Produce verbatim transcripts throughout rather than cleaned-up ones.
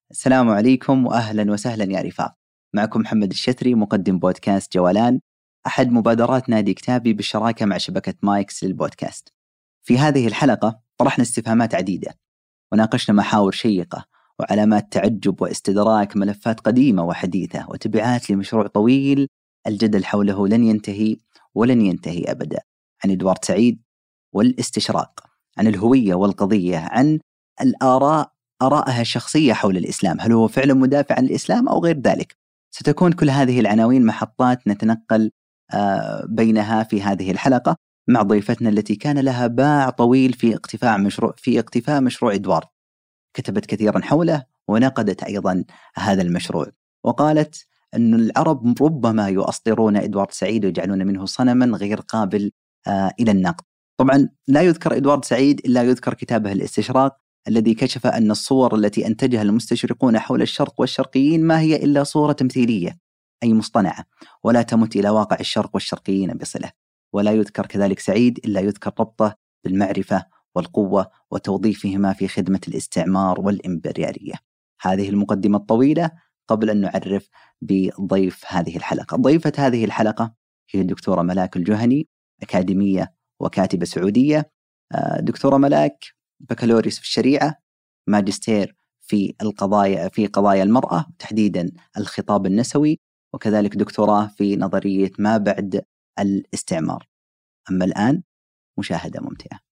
السلام عليكم وأهلا وسهلا يا رفاق. معكم محمد الشتري مقدم بودكاست جولان، أحد مبادرات نادي كتابي بالشراكة مع شبكة مايكس للبودكاست. في هذه الحلقة طرحنا استفهامات عديدة وناقشنا محاور شيقة وعلامات تعجب واستدراك ملفات قديمة وحديثة وتبعات لمشروع طويل الجدل حوله لن ينتهي ولن ينتهي أبدا، عن إدوارد سعيد والاستشراق، عن الهوية والقضية، عن الآراء آراءها الشخصية حول الإسلام، هل هو فعلا مدافع عن الإسلام أو غير ذلك. ستكون كل هذه العناوين محطات نتنقل بينها في هذه الحلقة مع ضيفتنا التي كان لها باع طويل في اقتفاء مشروع في اقتفاء مشروع إدوارد. كتبت كثيرا حوله ونقدت أيضا هذا المشروع، وقالت أن العرب ربما يؤسطرون إدوارد سعيد ويجعلون منه صنما غير قابل إلى النقد. طبعا لا يذكر إدوارد سعيد إلا يذكر كتابه الاستشراق الذي كشف أن الصور التي أنتجها المستشرقون حول الشرق والشرقيين ما هي إلا صورة تمثيلية أي مصطنعة ولا تمت إلى واقع الشرق والشرقيين بصلة. ولا يذكر كذلك سعيد إلا يذكر ربطه بالمعرفة والقوة وتوظيفهما في خدمة الاستعمار والإمبريالية. هذه المقدمة الطويلة قبل أن نعرف بضيف هذه الحلقة. ضيفة هذه الحلقة هي الدكتورة ملاك الجهني، أكاديمية وكاتبة سعودية. دكتورة ملاك بكالوريوس في الشريعة، ماجستير في القضايا في قضايا المرأة تحديدا الخطاب النسوي، وكذلك دكتوراه في نظرية ما بعد الاستعمار. أما الآن مشاهدة ممتعة.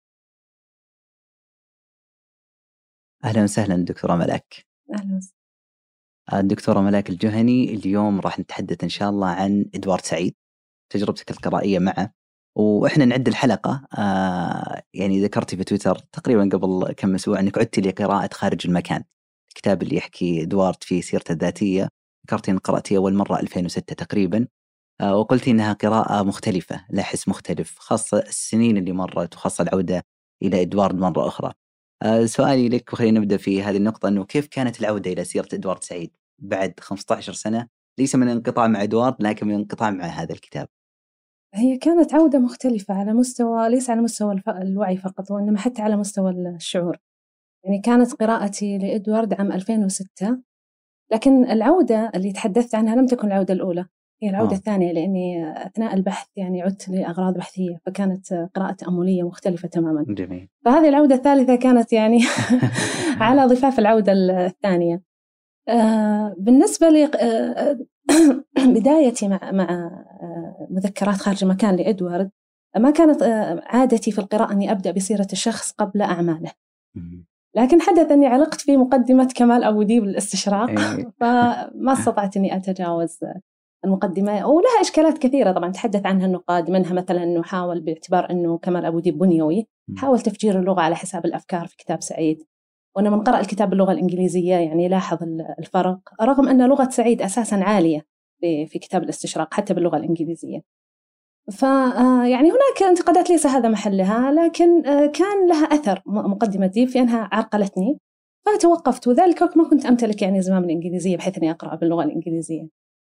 أهلا وسهلا دكتورة ملاك. أهلا وسهلا. الدكتورة ملاك الجهني، اليوم راح نتحدث إن شاء الله عن إدوارد سعيد، تجربتك القرائية معه. وإحنا نعد الحلقة آه يعني ذكرتي في تويتر تقريبا قبل كم أسبوع أنك عدت لي قراءة خارج المكان، الكتاب اللي يحكي إدوارد في سيرته الذاتية. ذكرتي أن قرأتي أول مرة ألفين وستة تقريبا، آه وقلتي أنها قراءة مختلفة، لا حس مختلف، خاصة السنين اللي مرت وخاصة العودة إلى إدوارد مرة أخرى. آه سؤالي لك، وخلينا نبدأ في هذه النقطة، أنه كيف كانت العودة إلى سيرة إدوارد سعيد بعد خمسة عشر سنة، ليس من انقطاع مع إدوارد لكن من انقطاع مع هذا الكتاب؟ هي كانت عودة مختلفة على مستوى، ليس على مستوى الوعي فقط وإنما حتى على مستوى الشعور. يعني كانت قراءتي لإدوارد عام ألفين وستة، لكن العودة اللي تحدثت عنها لم تكن العودة الأولى، هي العودة آه. الثانية، لأني أثناء البحث يعني عدت لأغراض بحثية، فكانت قراءة تأملية مختلفة تماما. جميل. فهذه العودة الثالثة كانت يعني على ضفاف العودة الثانية. آه بالنسبة لي آه بدايتي مع مع مذكرات خارج المكان لإدوارد، ما كانت عادتي في القراءة أني أبدأ بسيرة الشخص قبل أعماله، لكن حدث أني علقت في مقدمة كمال أبو ديب الاستشراق فما استطعت أني أتجاوز المقدمة، ولها إشكالات كثيرة طبعا تحدث عنها النقاد، منها مثلا أنه حاول باعتبار أنه كمال أبو ديب بنيوي حاول تفجير اللغة على حساب الأفكار في كتاب سعيد، وأنا من قرأ الكتاب باللغة الإنجليزية يعني لاحظ الفرق، رغم أن لغة سعيد أساسا عالية في كتاب الاستشراق حتى باللغة الإنجليزية. ف يعني هناك انتقادات ليس هذا محلها، لكن كان لها أثر مقدمة دي في أنها عرقلتني فتوقفت، وذلك وقت ما كنت أمتلك يعني زمام الإنجليزية بحيث أني أقرأ باللغة الإنجليزية.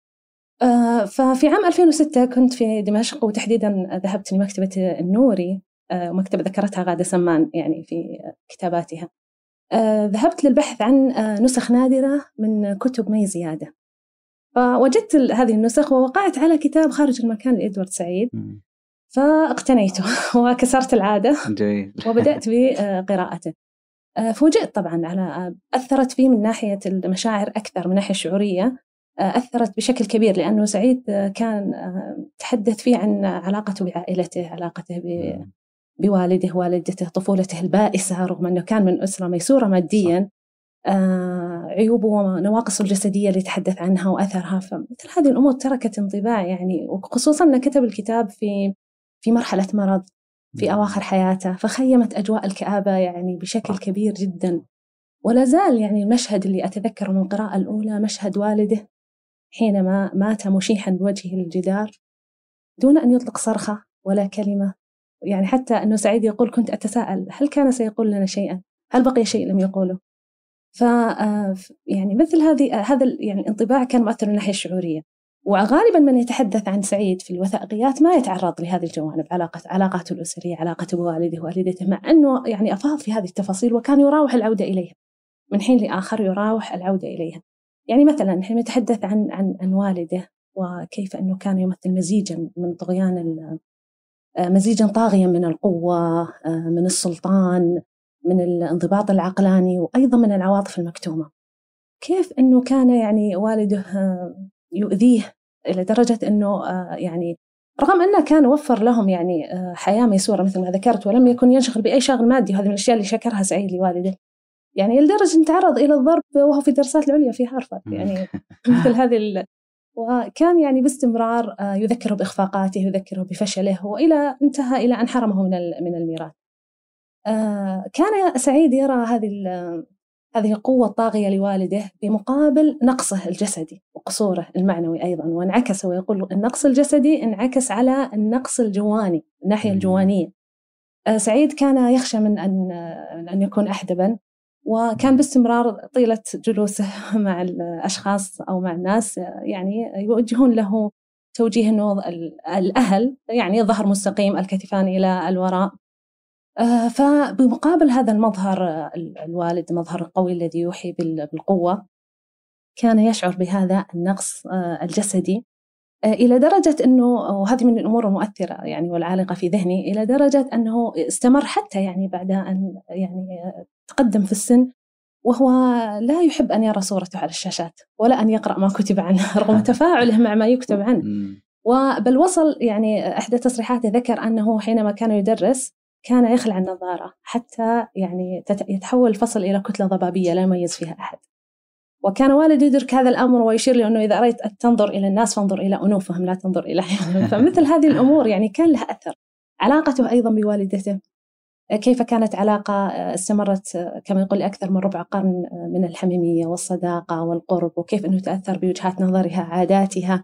ففي عام ألفين وستة كنت في دمشق، وتحديدا ذهبت لمكتبة النوري، مكتبة ذكرتها غادة سمان يعني في كتاباتها. ذهبت للبحث عن نسخ نادرة من كتب مي زيادة، فوجدت هذه النسخ ووقعت على كتاب خارج المكان لإدوارد سعيد فاقتنيته وكسرت العادة وبدأت بقراءته. فوجئت طبعا على أثرت فيه من ناحية المشاعر أكثر، من ناحية الشعورية أثرت بشكل كبير، لأنه سعيد كان تحدث فيه عن علاقته بعائلته، علاقته بوالده، والدته، طفولته البائسة رغم أنه كان من أسرة ميسورة ماديا، آه، عيوبه ونواقصه الجسدية اللي تحدث عنها وأثرها. فمثل هذه الأمور تركت انطباع يعني، وخصوصا أنه كتب الكتاب في في مرحلة مرض في أواخر حياته، فخيمت أجواء الكآبة يعني بشكل كبير جدا. ولا زال يعني المشهد اللي أتذكره من القراءة الأولى مشهد والده حينما مات مشيحا بوجهه للجدار دون أن يطلق صرخة ولا كلمة. يعني حتى أنه سعيد يقول كنت أتساءل هل كان سيقول لنا شيئا، هل بقي شيء لم يقوله. ف يعني مثل هذه هذا يعني الانطباع كان مؤثر من الناحية الشعورية. وغالبا من يتحدث عن سعيد في الوثائقيات ما يتعرض لهذه الجوانب، علاقة علاقاته الأسرية، علاقته بوالده ووالدته، مع أنه يعني أفاض في هذه التفاصيل وكان يراوح العودة إليها. من حين لآخر يراوح العودة إليها. يعني مثلا نحن نتحدث عن عن عن والده وكيف أنه كان يمثل مزيجا من طغيان مزيجا طاغيا من القوة، من السلطان، من الانضباط العقلاني، وأيضا من العواطف المكتومة. كيف أنه كان يعني والده يؤذيه إلى درجة أنه يعني رغم أنه كان وفر لهم يعني حياة ميسورة مثل ما ذكرت، ولم يكن ينشغل بأي شغل مادي، وهذه من الأشياء اللي شكرها سعيد لوالده. يعني لدرجة أن تعرض إلى الضرب وهو في الدراسات العليا في هارفارد، يعني مثل هذه ال... وكان يعني باستمرار يذكره بإخفاقاته، يذكره بفشله، وإلى انتهى إلى أن حرمه من من الميراث. كان سعيد يرى هذه هذه القوة الطاغية لوالده بمقابل نقصه الجسدي وقصوره المعنوي أيضا، وانعكس ويقول النقص الجسدي انعكس على النقص الجواني، الناحية الجوانية. سعيد كان يخشى من أن أن يكون أحدبا، وكان باستمرار طيلة جلوسه مع الأشخاص أو مع الناس يعني يوجهون له توجيه أنه الأهل يعني ظهر مستقيم، الكتفان إلى الوراء. فبمقابل هذا المظهر الوالد، مظهر القوي الذي يوحي بالقوة، كان يشعر بهذا النقص الجسدي إلى درجة أنه، وهذه من الأمور المؤثرة يعني والعالقة في ذهني، إلى درجة أنه استمر حتى يعني بعد أن يعني تقدم في السن وهو لا يحب أن يرى صورته على الشاشات ولا أن يقرأ ما كتب عنه رغم تفاعله مع ما يكتب عنه. وبل وصل يعني إحدى تصريحاته ذكر أنه حينما كان يدرس كان يخلع النظارة حتى يعني يتحول الفصل إلى كتلة ضبابية لا يميز فيها أحد. وكان والد يدرك هذا الأمر ويشير له أنه إذا أردت أن تنظر إلى الناس فانظر إلى أنوفهم لا تنظر إلى عيونهم. فمثل هذه الأمور يعني كان لها أثر. علاقته أيضا بوالدته، كيف كانت علاقة استمرت كما يقول أكثر من ربع قرن من الحميمية والصداقة والقرب، وكيف أنه تأثر بوجهات نظرها، عاداتها،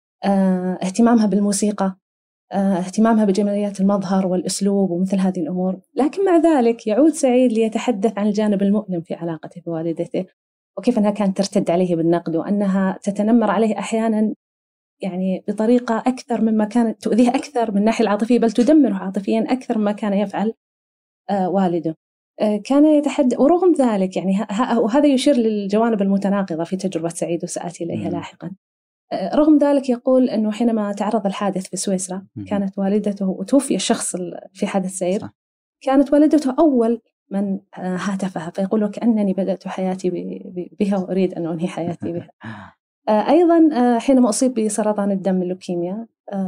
اهتمامها بالموسيقى، اهتمامها بجماليات المظهر والأسلوب ومثل هذه الأمور. لكن مع ذلك يعود سعيد ليتحدث عن الجانب المؤلم في علاقته بوالدته، وكيف أنها كانت ترتد عليه بالنقد، وأنها تتنمر عليه أحيانا يعني بطريقة أكثر مما كانت تؤذيه أكثر من الناحية العاطفية، بل تدمره عاطفيا أكثر مما كان يفعل آه والده. آه كان يتحدث، ورغم ذلك يعني وهذا يشير للجوانب المتناقضة في تجربة سعيد وسأتي إليها لاحقا. آه رغم ذلك يقول أنه حينما تعرض الحادث في سويسرا كانت والدته، وتوفي الشخص في حادث سير، كانت والدته أول من هاتفها، فيقول كأنني بدأت حياتي بها وأريد أن أنهي حياتي بها. أيضا حينما أصيب بسرطان الدم اللوكيميا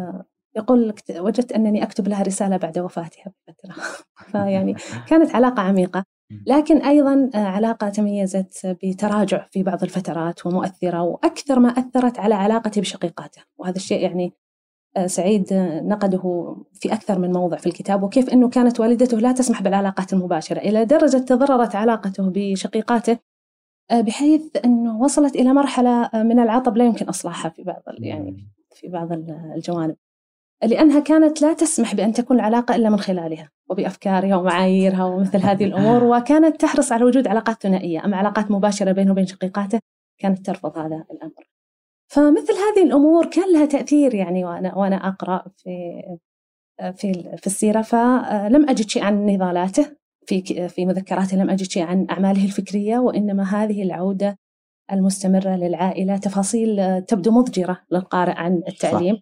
يقول وجدت أنني أكتب لها رسالة بعد وفاتها بفترة. فيعني كانت علاقة عميقة، لكن أيضا علاقة تميزت بتراجع في بعض الفترات ومؤثرة، وأكثر ما أثرت على علاقتي بشقيقاته. وهذا الشيء يعني سعيد نقده في أكثر من موضع في الكتاب، وكيف أنه كانت والدته لا تسمح بالعلاقات المباشرة، إلى درجة تضررت علاقته بشقيقاته بحيث أنه وصلت إلى مرحلة من العطب لا يمكن إصلاحها في بعض يعني في بعض الجوانب، لأنها كانت لا تسمح بأن تكون العلاقة إلا من خلالها وبأفكارها ومعاييرها ومثل هذه الأمور، وكانت تحرص على وجود علاقات ثنائية. أما علاقات مباشرة بينه وبين شقيقاته كانت ترفض هذا الأمر. فمثل هذه الأمور كان لها تأثير يعني وأنا وأنا أقرأ في في في السيرة. فلم أجد شيء عن نضالاته في في مذكراته، لم أجد شيء عن أعماله الفكرية، وإنما هذه العودة المستمرة للعائلة، تفاصيل تبدو مضجرة للقارئ عن التعليم.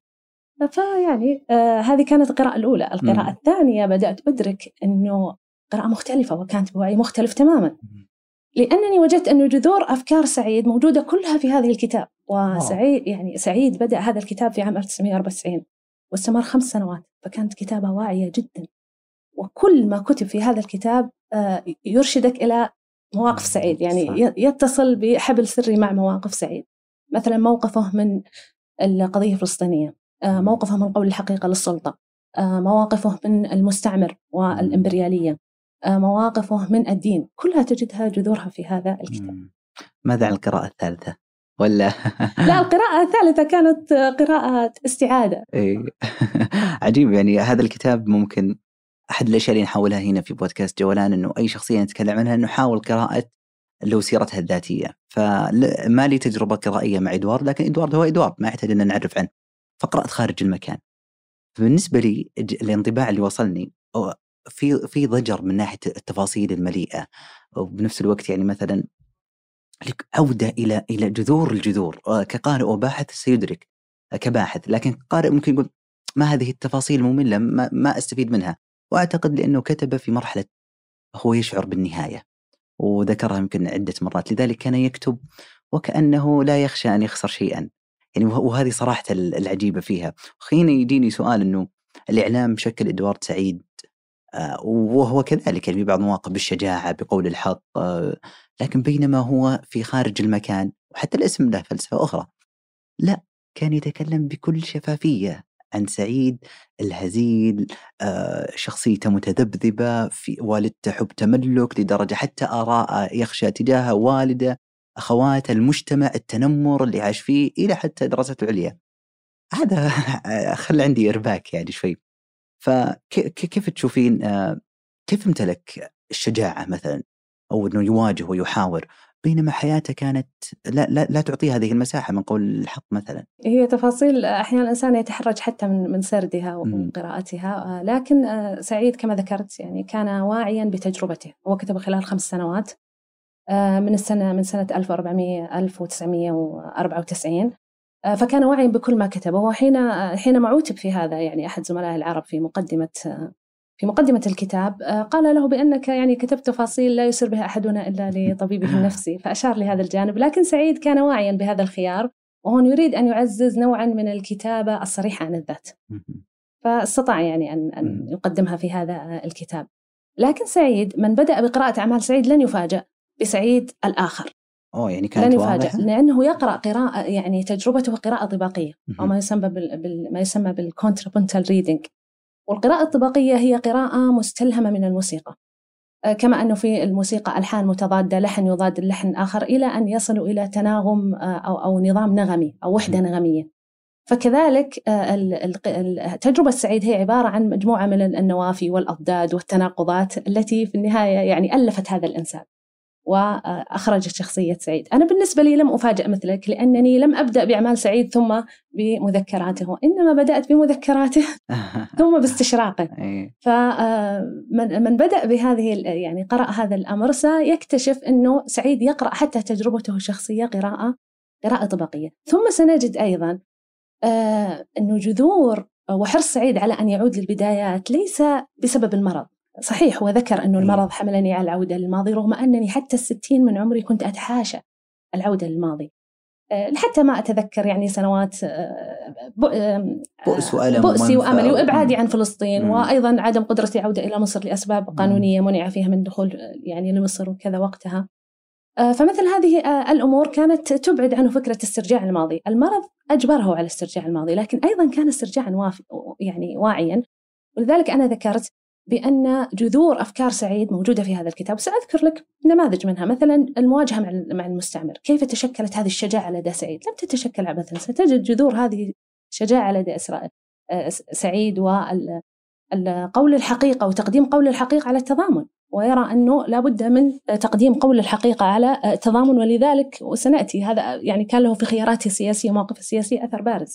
فيعني آه هذه كانت القراءة الأولى. القراءة م. الثانية بدأت أدرك أنه قراءة مختلفة، وكانت بوعي مختلف تماما، لأنني وجدت أن جذور أفكار سعيد موجودة كلها في هذا الكتاب. وسعيد يعني سعيد بدأ هذا الكتاب في عام ألف وتسعمائة وأربعة وتسعين واستمر خمس سنوات، فكانت كتابة واعية جدا. وكل ما كتب في هذا الكتاب يرشدك إلى مواقف سعيد، يعني يتصل بحبل سري مع مواقف سعيد. مثلا موقفه من القضية الفلسطينية، موقفه من قول الحقيقة للسلطة، مواقفه من المستعمر والإمبريالية، مواقفه من الدين، كلها تجدها جذورها في هذا الكتاب. ماذا عن القراءة الثالثة؟ ولا لا، القراءة الثالثة كانت قراءة استعادة. إيه. عجيب. يعني هذا الكتاب ممكن أحد الأشياء اللي نحاولها هنا في بودكاست جولان إنه أي شخصية نتكلم عنها نحاول قراءة له سيرتها الذاتية. فما لي تجربة قرائية مع إدوارد، لكن إدوارد هو إدوارد، ما يحتاج أن نعرف عنه، فقرأت خارج المكان. فبالنسبة لي الانطباع اللي وصلني في في ضجر من ناحية التفاصيل المليئة، وبنفس الوقت يعني مثلا عودة إلى إلى جذور الجذور. كقارئ وباحث سيدرك كباحث، لكن قارئ ممكن يقول ما هذه التفاصيل مملة، ما, ما أستفيد منها. وأعتقد لأنه كتب في مرحلة هو يشعر بالنهاية، وذكرها يمكن عدة مرات، لذلك كان يكتب وكأنه لا يخشى أن يخسر شيئا يعني. وهذه صراحة العجيبة فيها. خلينا يجيني سؤال أنه الإعلام شكل إدوارد سعيد، آه وهو كذلك يعني ببعض المواقف بالشجاعة بقول الحق، آه لكن بينما هو في خارج المكان، وحتى الاسم له فلسفة أخرى، لا، كان يتكلم بكل شفافية عن سعيد الهزيل، آه شخصيته متذبذبة، في والدته حب تملك لدرجة حتى آراء يخشى تجاه والده، أخواته، المجتمع، التنمر اللي عاش فيه، إلى حتى دراسته العليا. هذا خلى عندي إرباك يعني شوي. فكيف تشوفين آه كيف امتلك الشجاعة مثلا، أو أنه يواجه ويحاور، بينما حياته كانت لا, لا, لا تعطي هذه المساحة من قول الحق مثلا؟ هي تفاصيل أحيانا الإنسان يتحرج حتى من من سردها وقراءتها، لكن سعيد كما ذكرت يعني كان واعيا بتجربته. هو كتب خلال خمس سنوات من السنة من سنة ألف وأربعمائة ألف وتسعمائة وأربعة وتسعين، فكان واعيا بكل ما كتبه. وحين حينما عوتب في هذا يعني أحد زملائه العرب في مقدمة في مقدمة الكتاب، قال له بأنك يعني كتبت تفاصيل لا يسر بها أحدنا إلا لطبيبه النفسي، فأشار لهذا الجانب. لكن سعيد كان واعيا بهذا الخيار، وهون يريد أن يعزز نوعا من الكتابة الصريحة عن الذات، فاستطاع يعني أن, أن يقدمها في هذا الكتاب. لكن سعيد من بدأ بقراءة أعمال سعيد لن يفاجأ بسعيد الآخر. أوه يعني كانت لن يفاجأ لأنه يقرأ قراءة يعني تجربته قراءة طباقية، أو ما يسمى بال ما يسمى بالcontrapuntal reading. والقراءة الطباقية هي قراءة مستلهمة من الموسيقى، كما أنه في الموسيقى ألحان متضادة، لحن يضاد اللحن آخر، إلى أن يصلوا إلى تناغم أو, أو نظام نغمي أو وحدة نغمية. فكذلك تجربة سعيد هي عبارة عن مجموعة من النوافي والأضداد والتناقضات التي في النهاية يعني ألفت هذا الإنسان وأخرجت شخصية سعيد. أنا بالنسبة لي لم أفاجأ مثلك، لأنني لم أبدأ بأعمال سعيد ثم بمذكراته، إنما بدأت بمذكراته ثم باستشراقه. فمن من بدأ بهذه يعني قرأ هذا الأمر سيكتشف أنه سعيد يقرأ حتى تجربته الشخصية قراءة قراءة طبقية. ثم سنجد أيضا أنه جذور وحرص سعيد على أن يعود للبدايات ليس بسبب المرض. صحيح، وذكر أنه المرض حملني على العودة للماضي، رغم أنني حتى الستين من عمري كنت أتحاشى العودة للماضي، حتى ما أتذكر يعني سنوات بؤس بؤسي وأملي وإبعادي عن فلسطين، مم. وأيضا عدم قدرتي عودة إلى مصر لأسباب قانونية منع فيها من دخول يعني لمصر وكذا وقتها. فمثل هذه الأمور كانت تبعد عنه فكرة استرجاع الماضي. المرض أجبره على استرجاع الماضي، لكن أيضا كان استرجاعا وافي يعني واعيا. ولذلك أنا ذكرت بأن جذور أفكار سعيد موجودة في هذا الكتاب. سأذكر لك نماذج منها، مثلا المواجهة مع المستعمر. كيف تشكلت هذه الشجاعة لدى سعيد؟ لم تتشكل عبثا، ستجد جذور هذه الشجاعة لدى سعيد وقول الحقيقة وتقديم قول الحقيقة على التضامن، ويرى أنه لابد من تقديم قول الحقيقة على التضامن. ولذلك وسنأتي هذا يعني كان له في خياراته السياسية ومواقف السياسية أثر بارز.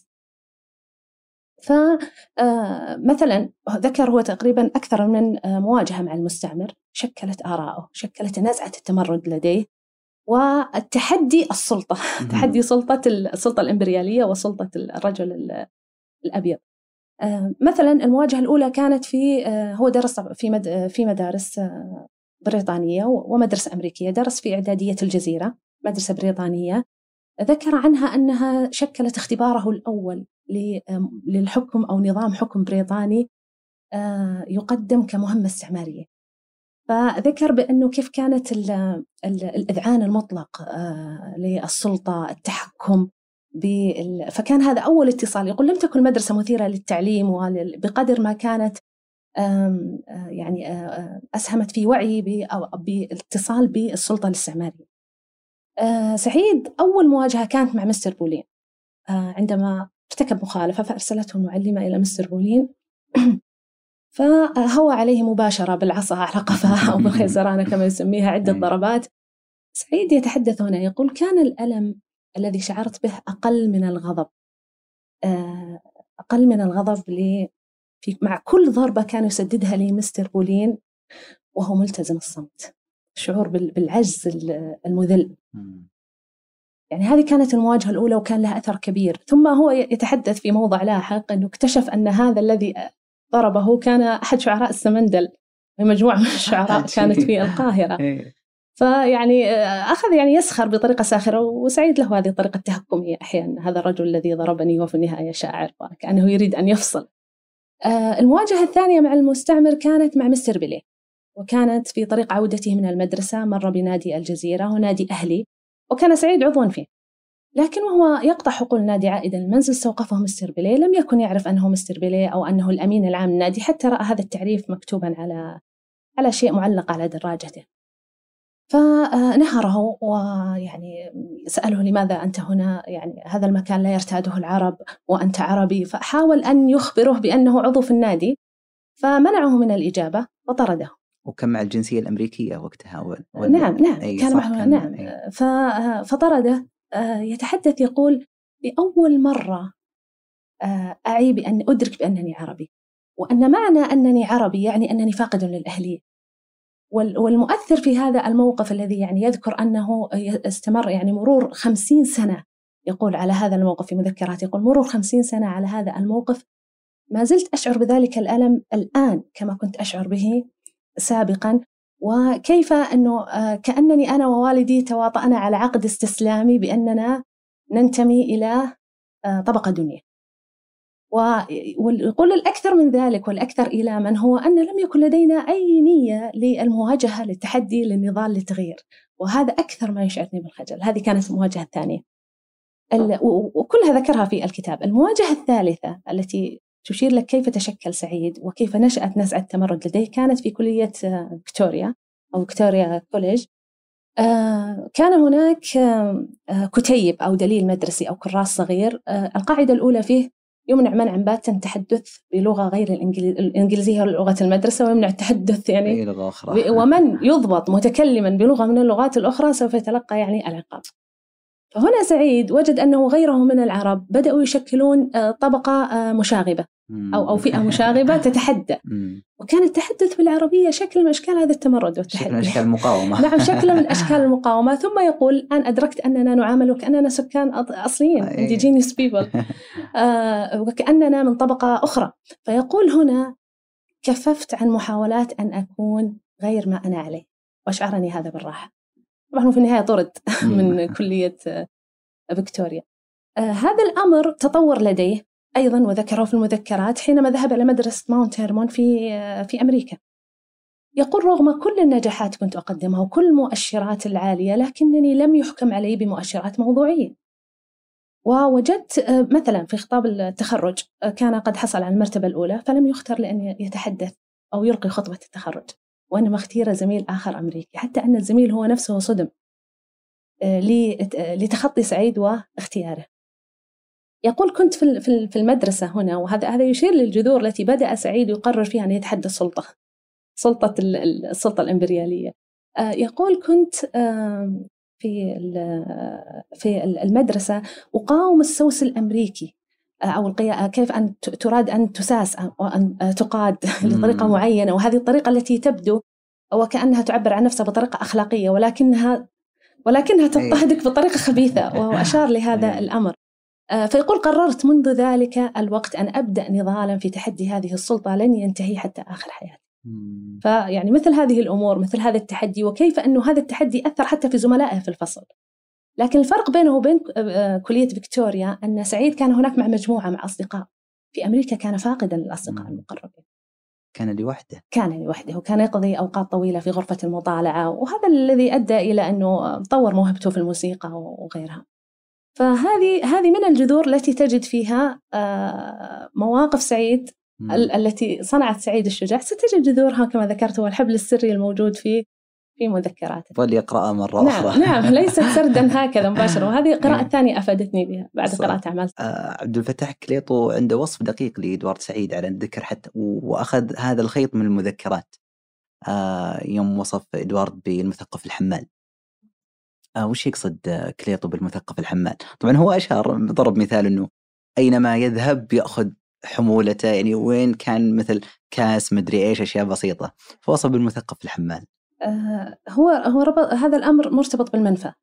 فمثلا ذكر هو تقريبا أكثر من مواجهة مع المستعمر شكلت آراءه، شكلت نزعة التمرد لديه والتحدي السلطة تحدي سلطة السلطة الإمبريالية وسلطة الرجل الأبيض. مثلا المواجهة الأولى كانت في هو درس في في مدارس بريطانية ومدرسة أمريكية، درس في إعدادية الجزيرة، مدرسة بريطانية. ذكر عنها أنها شكلت اختباره الأول للحكم أو نظام حكم بريطاني يقدم كمهمة استعمارية. فذكر بأنه كيف كانت الإذعان المطلق للسلطة، التحكم بال... فكان هذا أول اتصال. يقول لم تكن مدرسة مثيرة للتعليم بقدر ما كانت يعني أسهمت في وعي بالاتصال بالسلطة الاستعمارية. سعيد أول مواجهة كانت مع مستر بولين عندما ارتكب مخالفة، فأرسلته المعلمة إلى مستر بولين فهوى عليه مباشرة بالعصا على قفاه أو بالخيزرانة كما يسميها عدة ضربات. سعيد يتحدث هنا يقول كان الألم الذي شعرت به أقل من الغضب، أقل من الغضب لي في مع كل ضربة كان يسددها لي مستر بولين وهو ملتزم الصمت، شعور بالعجز المذل. يعني هذه كانت المواجهة الأولى وكان لها أثر كبير. ثم هو يتحدث في موضع لاحق أنه اكتشف أن هذا الذي ضربه كان أحد شعراء السمندل، مجموعة من الشعراء كانت في القاهرة. فيعني أخذ يعني يسخر بطريقة ساخرة، وسعيد له هذه الطريقة التهكمية أحيانا، هذا الرجل الذي ضربني وفي النهاية شاعر، وكأنه يريد أن يفصل. المواجهة الثانية مع المستعمر كانت مع مستر بيليه، وكانت في طريق عودته من المدرسة، مر بنادي الجزيرة ونادي أهلي، وكان سعيد عضوا فيه، لكن وهو يقطع حقول النادي عائدا المنزل استوقفه مستر بيليه. لم يكن يعرف أنه مستر بيليه أو أنه الأمين العام للنادي، حتى رأى هذا التعريف مكتوبا على على شيء معلق على دراجته، فنهره ويعني سأله لماذا أنت هنا، يعني هذا المكان لا يرتاده العرب وأنت عربي. فحاول أن يخبره بأنه عضو في النادي، فمنعه من الإجابة وطرده. وكان مع الجنسية الأمريكية وقتها و... نعم نعم كان معه نعم أي. فطرده. يتحدث يقول لأول مرة أعي بأن أدرك بأنني عربي، وأن معنى أنني عربي يعني أنني فاقد للأهلية. والمؤثر في هذا الموقف الذي يعني يذكر أنه استمر يعني مرور خمسين سنة، يقول على هذا الموقف في مذكرات، يقول مرور خمسين سنة على هذا الموقف ما زلت أشعر بذلك الألم الآن كما كنت أشعر به سابقا، وكيف أنه كأنني أنا ووالدي تواطأنا على عقد استسلامي بأننا ننتمي إلى طبقة دنيا. ويقول الأكثر من ذلك والأكثر إلى من هو أن لم يكن لدينا أي نية للمواجهة للتحدي للنضال للتغيير، وهذا أكثر ما يشعرني بالخجل. هذه كانت المواجهة الثانية وكلها ذكرها في الكتاب. المواجهة الثالثة التي تشير لك كيف تشكل سعيد وكيف نشأت نزعة التمرد لديه كانت في كلية فيكتوريا أو فيكتوريا كوليج. كان هناك كتيب أو دليل مدرسي أو كراس صغير، القاعدة الأولى فيه يمنع منعا باتا التحدث بلغة غير الإنجليزية لغة المدرسة، ويمنع التحدث يعني أي لغة أخرى، ومن يضبط متكلما بلغة من اللغات الأخرى سوف يتلقى يعني العقاب. فهنا سعيد وجد أنه غيره من العرب بدأوا يشكلون طبقة مشاغبة أو أو فئة مشاغبة تتحدى، وكان التحدث بالعربية شكل من أشكال هذا التمرد والتحدي، شكل من أشكال المقاومة. نعم شكل من أشكال المقاومة. ثم يقول الآن أدركت أننا نعامل وكأننا سكان أصليين indigenous people، آه وكأننا من طبقة أخرى. فيقول هنا كففت عن محاولات أن أكون غير ما أنا عليه، وأشعرني هذا بالراحة. طبعا في النهاية طرد من كلية فيكتوريا. آه هذا الأمر تطور لديه أيضا وذكره في المذكرات حينما ذهب إلى مدرسة ماونت هيرمون في في أمريكا. يقول رغم كل النجاحات كنت أقدمها وكل المؤشرات العالية، لكنني لم يحكم علي بمؤشرات موضوعية. ووجدت مثلا في خطاب التخرج كان قد حصل على المرتبة الأولى، فلم يختر لأن يتحدث أو يلقي خطبة التخرج، وإنما اختير زميل آخر أمريكي، حتى أن الزميل هو نفسه صدم لتخطي سعيد واختياره. يقول كنت في في المدرسة هنا، وهذا هذا يشير للجذور التي بدأ سعيد يقرر فيها أن يتحدى السلطة، سلطة السلطة الإمبريالية. يقول كنت في في المدرسة أقاوم السوس الأمريكي أو القيا كيف أن تراد أن تساس أو أن تقاد بطريقة معينة، وهذه الطريقة التي تبدو وكأنها تعبر عن نفسها بطريقة أخلاقية، ولكنها ولكنها تضطهدك بطريقة خبيثة، وهو أشار لهذا الأمر. فيقول قررت منذ ذلك الوقت أن أبدأ نضالا في تحدي هذه السلطة لن ينتهي حتى آخر حياتي. فيعني مثل هذه الأمور، مثل هذا التحدي، وكيف أنه هذا التحدي أثر حتى في زملائه في الفصل. لكن الفرق بينه وبين كلية فيكتوريا أن سعيد كان هناك مع مجموعة مع أصدقاء، في أمريكا كان فاقدا للأصدقاء المقربين، كان لوحده كان لوحده وكان يقضي أوقات طويلة في غرفة المطالعة، وهذا الذي أدى إلى أنه طور موهبته في الموسيقى وغيرها. فهذه هذه من الجذور التي تجد فيها مواقف سعيد ال- التي صنعت سعيد الشجاع، ستجد جذورها كما ذكرت هو الحبل السري الموجود في في مذكراته. ظل يقرأ مرة نعم أخرى. نعم ليست سردا هكذا مباشرة، وهذه قراءة ثانية أفادتني بها بعد قراءة أعمال. آه عبد الفتاح كليطو عنده وصف دقيق لإدوارد سعيد على الذكر حتى، وأخذ هذا الخيط من المذكرات. آه يوم وصف إدوارد بالمثقف الحمال. آه وش يقصد كليطو بالمثقف الحمال؟ طبعا هو أشار ضرب مثال أنه أينما يذهب يأخذ حمولته، يعني وين كان مثل كاس مدري إيش أشياء بسيطة، فوصف بالمثقف الحمال. آه هو هو ربط هذا الأمر مرتبط بالمنفى.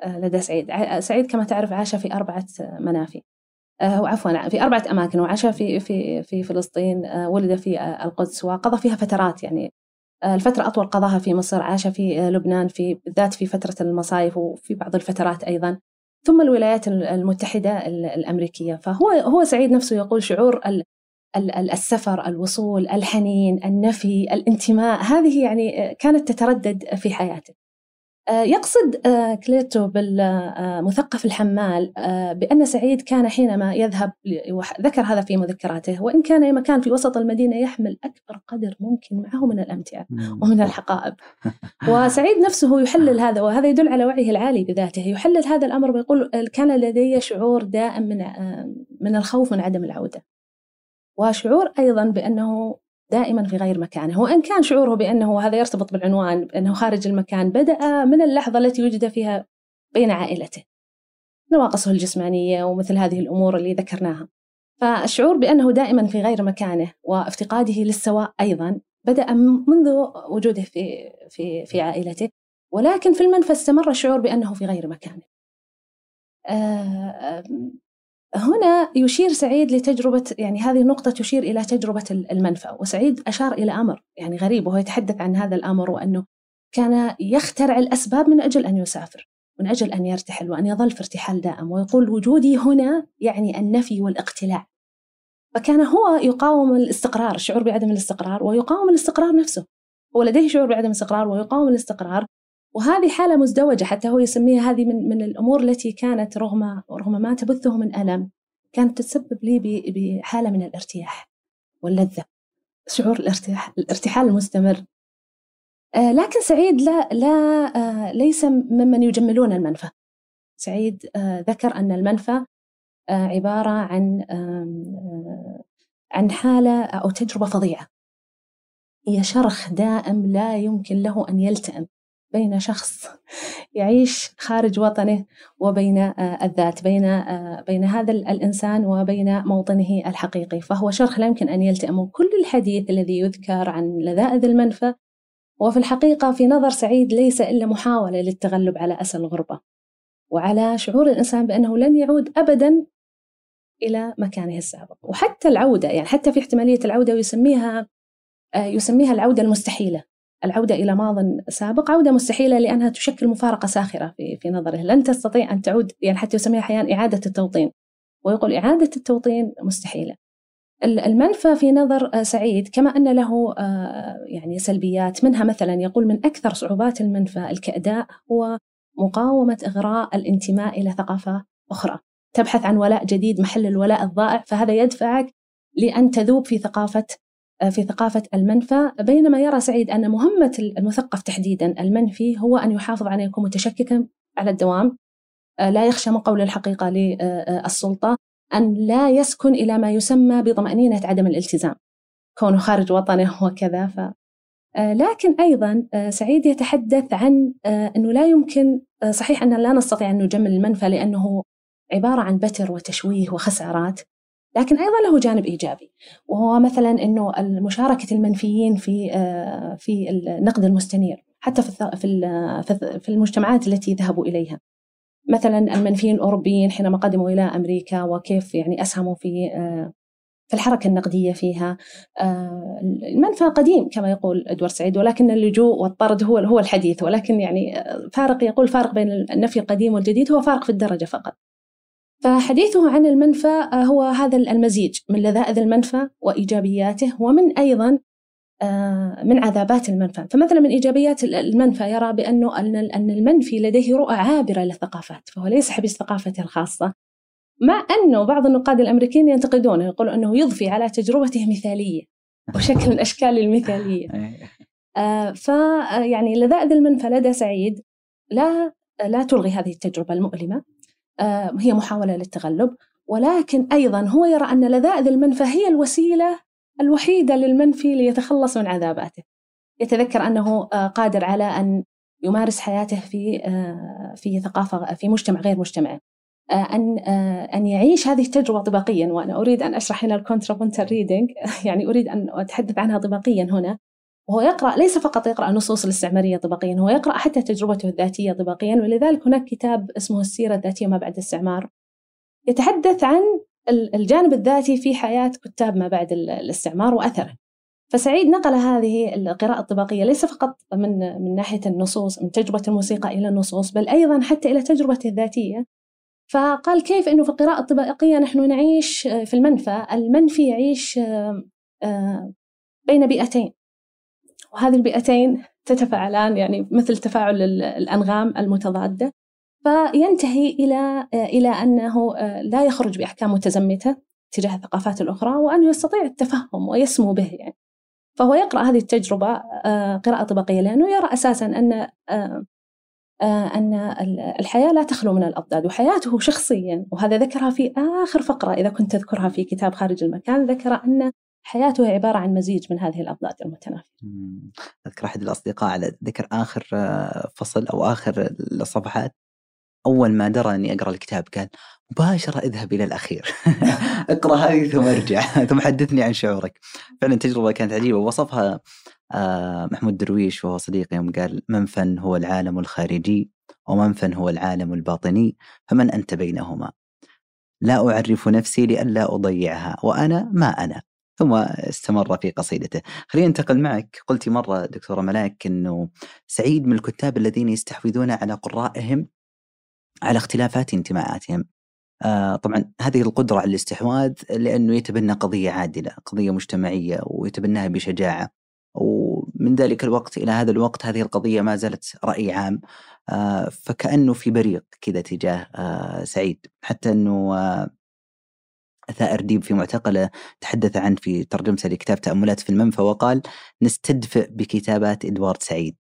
لدى سعيد. سعيد كما تعرف عاش في أربعة منافي، هو عفوا في أربعة أماكن، وعاش في في في فلسطين، ولد في القدس وقضى فيها فترات، يعني الفترة أطول قضاها في مصر، عاش في لبنان في بالذات في فترة المصايف وفي بعض الفترات أيضا، ثم الولايات المتحدة الأمريكية. فهو هو سعيد نفسه يقول شعور السفر، الوصول، الحنين، النفي، الانتماء، هذه يعني كانت تتردد في حياته. يقصد كليتو بالمثقف الحمال بأن سعيد كان حينما يذهب، ذكر هذا في مذكراته، وإن كان مكان في وسط المدينة يحمل أكبر قدر ممكن معه من الأمتعة ومن الحقائب. وسعيد نفسه يحلل هذا، وهذا يدل على وعيه العالي بذاته، يحلل هذا الأمر ويقول كان لدي شعور دائم من من الخوف من عدم العودة، وشعور أيضا بأنه دائما في غير مكانه. وإن كان شعوره بأنه هذا يرتبط بالعنوان بأنه خارج المكان بدأ من اللحظة التي وجد فيها بين عائلته، نواقصه الجسمانية ومثل هذه الأمور اللي ذكرناها. فالشعور بأنه دائما في غير مكانه وافتقاده للسواء أيضا بدأ منذ وجوده في في في عائلته، ولكن في المنفى استمر الشعور بأنه في غير مكانه. هنا يشير سعيد لتجربة، يعني هذه النقطة تشير إلى تجربة المنفى، وسعيد أشار إلى أمر يعني غريب، وهو يتحدث عن هذا الأمر، وأنه كان يخترع الأسباب من أجل أن يسافر، من أجل أن يرتحل وأن يظل في ارتحال دائم، ويقول وجودي هنا يعني النفي والاقتلاع. فكان هو يقاوم الاستقرار، الشعور بعدم الاستقرار، ويقاوم الاستقرار نفسه. هو لديه شعور بعدم الاستقرار ويقاوم الاستقرار، وهذه حالة مزدوجة، حتى هو يسميها هذه من من الأمور التي كانت رغم رغم ما تبثه من ألم كانت تسبب لي بحالة من الارتياح واللذة، شعور الارتياح الارتحال المستمر. آه لكن سعيد لا لا آه ليس ممن يجملون المنفى. سعيد آه ذكر أن المنفى آه عبارة عن آه عن حالة أو تجربة فظيعة، هي شرخ دائم لا يمكن له أن يلتئم بين شخص يعيش خارج وطنه وبين الذات، بين بين هذا الإنسان وبين موطنه الحقيقي. فهو شرخ لا يمكن أن يلتئم. كل الحديث الذي يذكر عن لذائذ المنفى وفي الحقيقة في نظر سعيد ليس إلا محاولة للتغلب على أسى الغربة، وعلى شعور الإنسان بأنه لن يعود أبدا إلى مكانه السابق. وحتى العودة، يعني حتى في احتمالية العودة يسميها يسميها العودة المستحيلة، العودة إلى ماض سابق عودة مستحيلة، لأنها تشكل مفارقة ساخرة في في نظره، لن تستطيع أن تعود، يعني حتى يسميها أحيانا إعادة التوطين، ويقول إعادة التوطين مستحيلة. المنفى في نظر سعيد كما أن له يعني سلبيات، منها مثلا يقول من أكثر صعوبات المنفى الكأداء هو مقاومة إغراء الانتماء إلى ثقافة أخرى، تبحث عن ولاء جديد محل الولاء الضائع، فهذا يدفعك لأن تذوب في ثقافة في ثقافة المنفى. بينما يرى سعيد أن مهمة المثقف تحديدا المنفي هو أن يحافظ على أن يكون متشككا على الدوام، لا يخشى من قول الحقيقة للسلطة، أن لا يسكن إلى ما يسمى بطمأنينة عدم الالتزام كونه خارج وطنه وكذا. ف... لكن أيضا سعيد يتحدث عن أنه لا يمكن، صحيح أن لا نستطيع أن نجمل المنفى لأنه عبارة عن بتر وتشويه وخسارات، لكن أيضا له جانب إيجابي، وهو مثلا أنه المشاركة المنفيين في في النقد المستنير حتى في في المجتمعات التي ذهبوا إليها، مثلا المنفيين الأوروبيين حينما قدموا إلى أمريكا وكيف يعني أسهموا في في الحركة النقدية فيها. المنفى قديم كما يقول إدوارد سعيد، ولكن اللجوء والطرد هو هو الحديث، ولكن يعني فارق، يقول فارق بين النفي القديم والجديد هو فارق في الدرجة فقط. فحديثه عن المنفى هو هذا المزيج من لذائذ المنفى وإيجابياته، ومن أيضا من عذابات المنفى. فمثلا من إيجابيات المنفى يرى بأنه أن المنفي لديه رؤى عابرة للثقافات، فهو ليس حبيس ثقافته الخاصة، مع أنه بعض النقاد الأمريكيين ينتقدونه، يقولون أنه يضفي على تجربته مثالية وشكل من أشكال المثالية. فيعني لذائذ المنفى لدى سعيد لا لا تلغي هذه التجربة المؤلمة، هي محاولة للتغلب، ولكن أيضا هو يرى أن لذائذ المنفى هي الوسيلة الوحيدة للمنفي ليتخلص من عذاباته. يتذكر أنه قادر على أن يمارس حياته في في ثقافة في مجتمع غير مجتمعه، أن أن يعيش هذه التجربة طبقيا. وأنا أريد أن أشرح هنا الكونترابونتال ريدينج، يعني أريد أن أتحدث عنها طبقيا هنا. وهو يقرأ ليس فقط يقرأ النصوص الاستعمارية طبقيا، هو يقرأ حتى تجربته الذاتية طبقيا. ولذلك هناك كتاب اسمه السيرة الذاتية ما بعد الاستعمار يتحدث عن الجانب الذاتي في حياة كتاب ما بعد الاستعمار وأثره. فسعيد نقل هذه القراءة الطبقية ليس فقط من من ناحية النصوص، من تجربة الموسيقى إلى النصوص، بل أيضا حتى إلى تجربته الذاتية. فقال كيف أنه في القراءة الطبقية نحن نعيش في المنفى، المنفي يعيش بين بيئتين، وهذه البيئتين تتفاعلان يعني مثل تفاعل الأنغام المتضادة، فينتهي إلى إلى أنه لا يخرج بأحكام متزمتة تجاه الثقافات الأخرى، وأنه يستطيع التفهم ويسمو به يعني. فهو يقرأ هذه التجربة قراءة طبقية لأنه يرى أساساً أن أن الحياة لا تخلو من الأضداد، وحياته شخصياً، وهذا ذكرها في آخر فقرة إذا كنت تذكرها في كتاب خارج المكان، ذكر أن حياته عبارة عن مزيج من هذه الأضداد المتنافية. أذكر أحد الأصدقاء على ذكر آخر فصل أو آخر الصفحات، أول ما درى أني أقرأ الكتاب قال مباشرة اذهب إلى الأخير اقرأ هذه ثم ارجع ثم حدثني عن شعورك. فعلا تجربة كانت عجيبة. وصفها محمود درويش وهو صديقي يوم قال: من فن هو العالم الخارجي ومن فن هو العالم الباطني، فمن أنت بينهما؟ لا أعرف نفسي لئلا أضيعها وأنا ما أنا. ثم استمر في قصيدته. خلينا ننتقل معك. قلتي مرة دكتورة ملاك أنه سعيد من الكتاب الذين يستحوذون على قرائهم على اختلافات انتماءاتهم. آه طبعا هذه القدرة على الاستحواذ لأنه يتبنى قضية عادلة، قضية مجتمعية، ويتبناها بشجاعة. ومن ذلك الوقت إلى هذا الوقت هذه القضية ما زالت رأي عام. آه فكأنه في بريق كذا تجاه آه سعيد، حتى أنه آه ثائر ديب في معتقله تحدث عنه في ترجمته لكتاب تأملات في المنفى وقال: نستدفئ بكتابات إدوارد سعيد.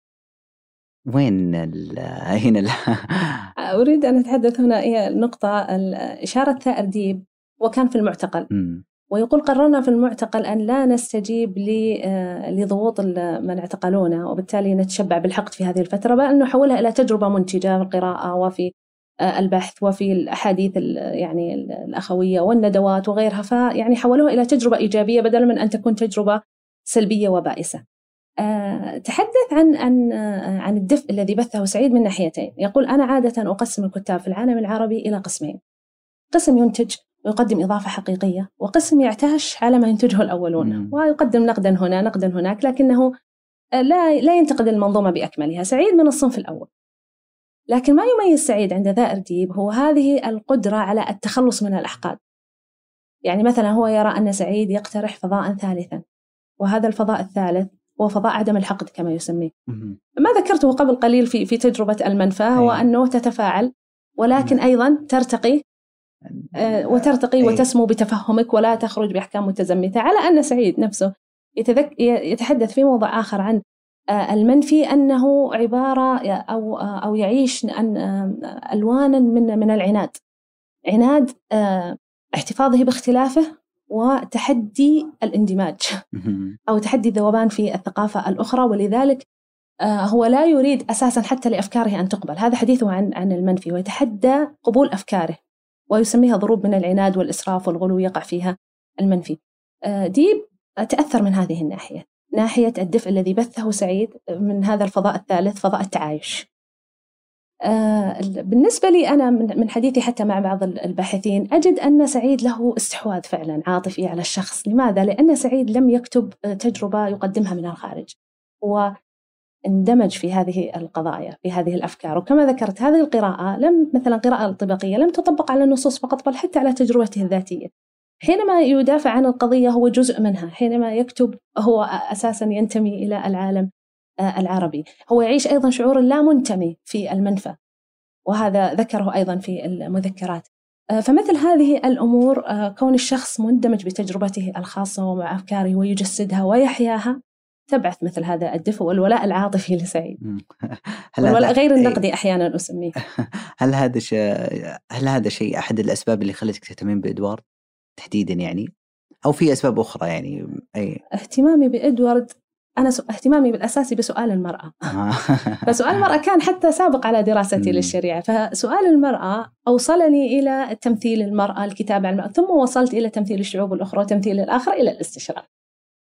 وين هنا ال... أريد أن أتحدث هنا هي النقطة إشارة ثائر ديب، وكان في المعتقل م. ويقول: قررنا في المعتقل أن لا نستجيب لضغوط من اعتقلونا، وبالتالي نتشبع بالحقد في هذه الفترة، بل أنه حولها إلى تجربة منتجة في القراءة وفي البحث وفي الأحاديث يعني الأخوية والندوات وغيرها. فيعني حولوها إلى تجربة إيجابية بدلا من أن تكون تجربة سلبية وبائسة. أه تحدث عن عن عن الدفء الذي بثه سعيد من ناحيتين. يقول: أنا عادة أقسم الكتاب في العالم العربي إلى قسمين: قسم ينتج ويقدم إضافة حقيقية، وقسم يعتاش على ما ينتجه الأولون م. ويقدم نقدا هنا نقدا هناك، لكنه لا لا ينتقد المنظومة بأكملها. سعيد من الصنف الأول. لكن ما يميز سعيد عند ثائر ديب هو هذه القدرة على التخلص من الأحقاد. يعني مثلا هو يرى أن سعيد يقترح فضاء ثالثا، وهذا الفضاء الثالث هو فضاء عدم الحقد كما يسميه. ما ذكرته قبل قليل في في تجربة المنفى هو أنه تتفاعل، ولكن أيضا ترتقي آه وترتقي وتسمو بتفهمك ولا تخرج بأحكام متزمتة. على أن سعيد نفسه يتذك يتحدث في موضع آخر عن آه المنفي أنه عبارة أو آه أو يعيش أن آه ألوانا من من العناد، عناد آه احتفاظه باختلافه وتحدي الاندماج أو تحدي الذوبان في الثقافة الأخرى. ولذلك هو لا يريد أساساً حتى لأفكاره أن تقبل. هذا حديثه عن عن المنفي، ويتحدى قبول أفكاره ويسميها ضروب من العناد والإسراف والغلو يقع فيها المنفي. ديب تأثر من هذه الناحية، ناحية الدفء الذي بثه سعيد من هذا الفضاء الثالث، فضاء التعايش. بالنسبة لي أنا من حديثي حتى مع بعض الباحثين أجد أن سعيد له استحواذ فعلا عاطفي على الشخص. لماذا؟ لأن سعيد لم يكتب تجربة يقدمها من الخارج، هو اندمج في هذه القضايا، في هذه الأفكار. وكما ذكرت هذه القراءة لم مثلا قراءة الطبقية لم تطبق على النصوص فقط، بل حتى على تجربته الذاتية. حينما يدافع عن القضية هو جزء منها، حينما يكتب هو أساسا ينتمي إلى العالم العربي، هو يعيش أيضا شعور لا منتمي في المنفى، وهذا ذكره أيضا في المذكرات. فمثل هذه الأمور، كون الشخص مندمج بتجربته الخاصة ومع أفكاره ويجسدها ويحياها، تبعث مثل هذا الدفء والولاء العاطفي لسعيد. والولاء غير النقدي أحيانا أسميه. هل هذا شيء هل هذا شيء أحد الأسباب اللي خلتك تهتمين بإدوارد تحديدا يعني، أو في أسباب أخرى يعني؟ أي اهتمامي بإدوارد، أنا اهتمامي بالأساسي بسؤال المرأة. فسؤال المرأة كان حتى سابق على دراستي للشريعة، فسؤال المرأة أوصلني إلى تمثيل المرأة، الكتابة عن المرأة، ثم وصلت إلى تمثيل الشعوب الأخرى وتمثيل الآخر إلى الاستشراق.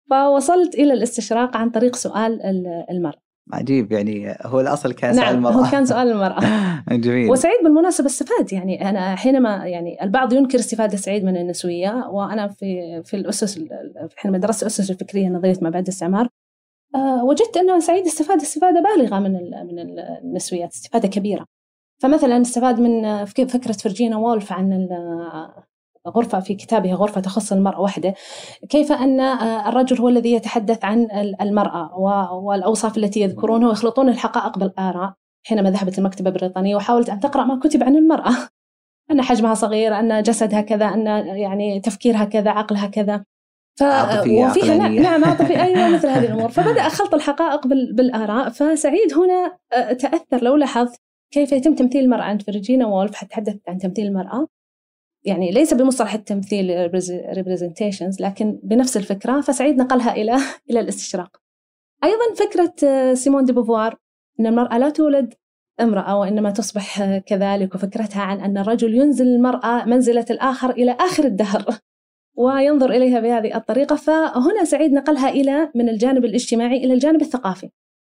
فوصلت إلى الاستشراق عن طريق سؤال المرأة. عجيب، يعني هو الأصل كان سؤال نعم المرأة. هو كان سؤال المرأة. جميل. وسعيد بالمناسبة استفاد، يعني أنا حينما يعني البعض ينكر استفادة سعيد من النسوية، وأنا في في الأسس حينما درست الأسس الفكرية نظرية ما بعد الاستعمار أه وجدت أن سعيد استفاد استفادة بالغة من من النسويات، استفادة كبيرة. فمثلا استفاد من فكرة فرجينا وولف عن غرفة في كتابه غرفة تخص المرأة وحده، كيف أن الرجل هو الذي يتحدث عن المرأة والأوصاف التي يذكرونها ويخلطون الحقائق بالآراء. حينما ذهبت المكتبة البريطانية وحاولت أن تقرأ ما كتب عن المرأة، أن حجمها صغير، أن جسدها كذا، أن يعني تفكيرها كذا، عقلها كذا، ف... وفيها نعم عاطفي أيوة مثل هذه الأمور. فبدأ خلط الحقائق بال... بالآراء. فسعيد هنا تأثر، لو لاحظت كيف يتم تمثيل المرأة عند فرجينا وولف، حتحدث عن تمثيل المرأة، يعني ليس بمصطلح التمثيل representations لكن بنفس الفكرة. فسعيد نقلها إلى إلى الاستشراق. أيضا فكرة سيمون دي بوفوار أن المرأة لا تولد امرأة وإنما تصبح كذلك، وفكرتها عن أن الرجل ينزل المرأة منزلة الآخر إلى آخر الدهر وينظر إليها بهذه الطريقة. فهنا سعيد نقلها إلى من الجانب الاجتماعي إلى الجانب الثقافي،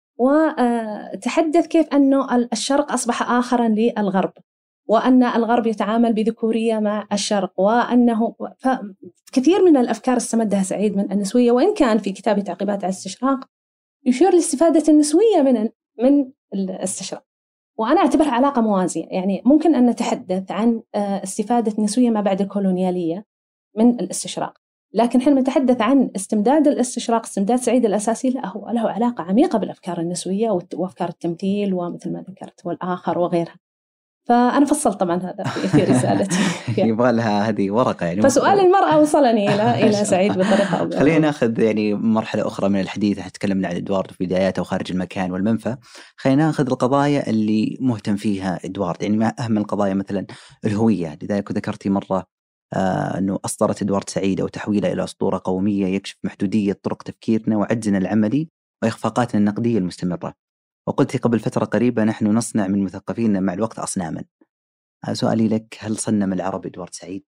وتحدث كيف أنه الشرق أصبح آخرا للغرب، وأن الغرب يتعامل بذكورية مع الشرق، وأنه كثير من الأفكار استمدها سعيد من النسوية. وإن كان في كتاب تعقيبات على الاستشراق يشير لاستفادة النسوية من من الاستشراق، وأنا أعتبرها علاقة موازية. يعني ممكن أن نتحدث عن استفادة النسوية ما بعد الكولونيالية من الاستشراق، لكن حينما نتحدث عن استمداد الاستشراق، استمداد سعيد الأساسي، له له علاقة عميقة بالأفكار النسوية وأفكار التمثيل ومثل ما ذكرت والآخر وغيرها. فأنا فصلت طبعا هذا في رسالتي. يبغى لها هذه ورقة يعني. فسؤال المرأة وصلني إلى إلى سعيد بطريقة أو خلينا ناخذ يعني مرحلة أخرى من الحديث. تكلمنا عن إدوارد في بداياته وخارج المكان والمنفى، خلينا ناخذ القضايا اللي مهتم فيها إدوارد. يعني ما أهم القضايا مثلا الهوية، لذلك ذكرتي مرة آه أنه أصدرت إدوارد سعيد أو تحويله إلى أسطورة قومية يكشف محدودية طرق تفكيرنا وعجزنا العملي وإخفاقاتنا النقدية المستمرة. وقلت قبل فترة قريبة نحن نصنع من مثقفينا مع الوقت أصناما. سؤالي لك، هل صنم العرب إدوارد سعيد؟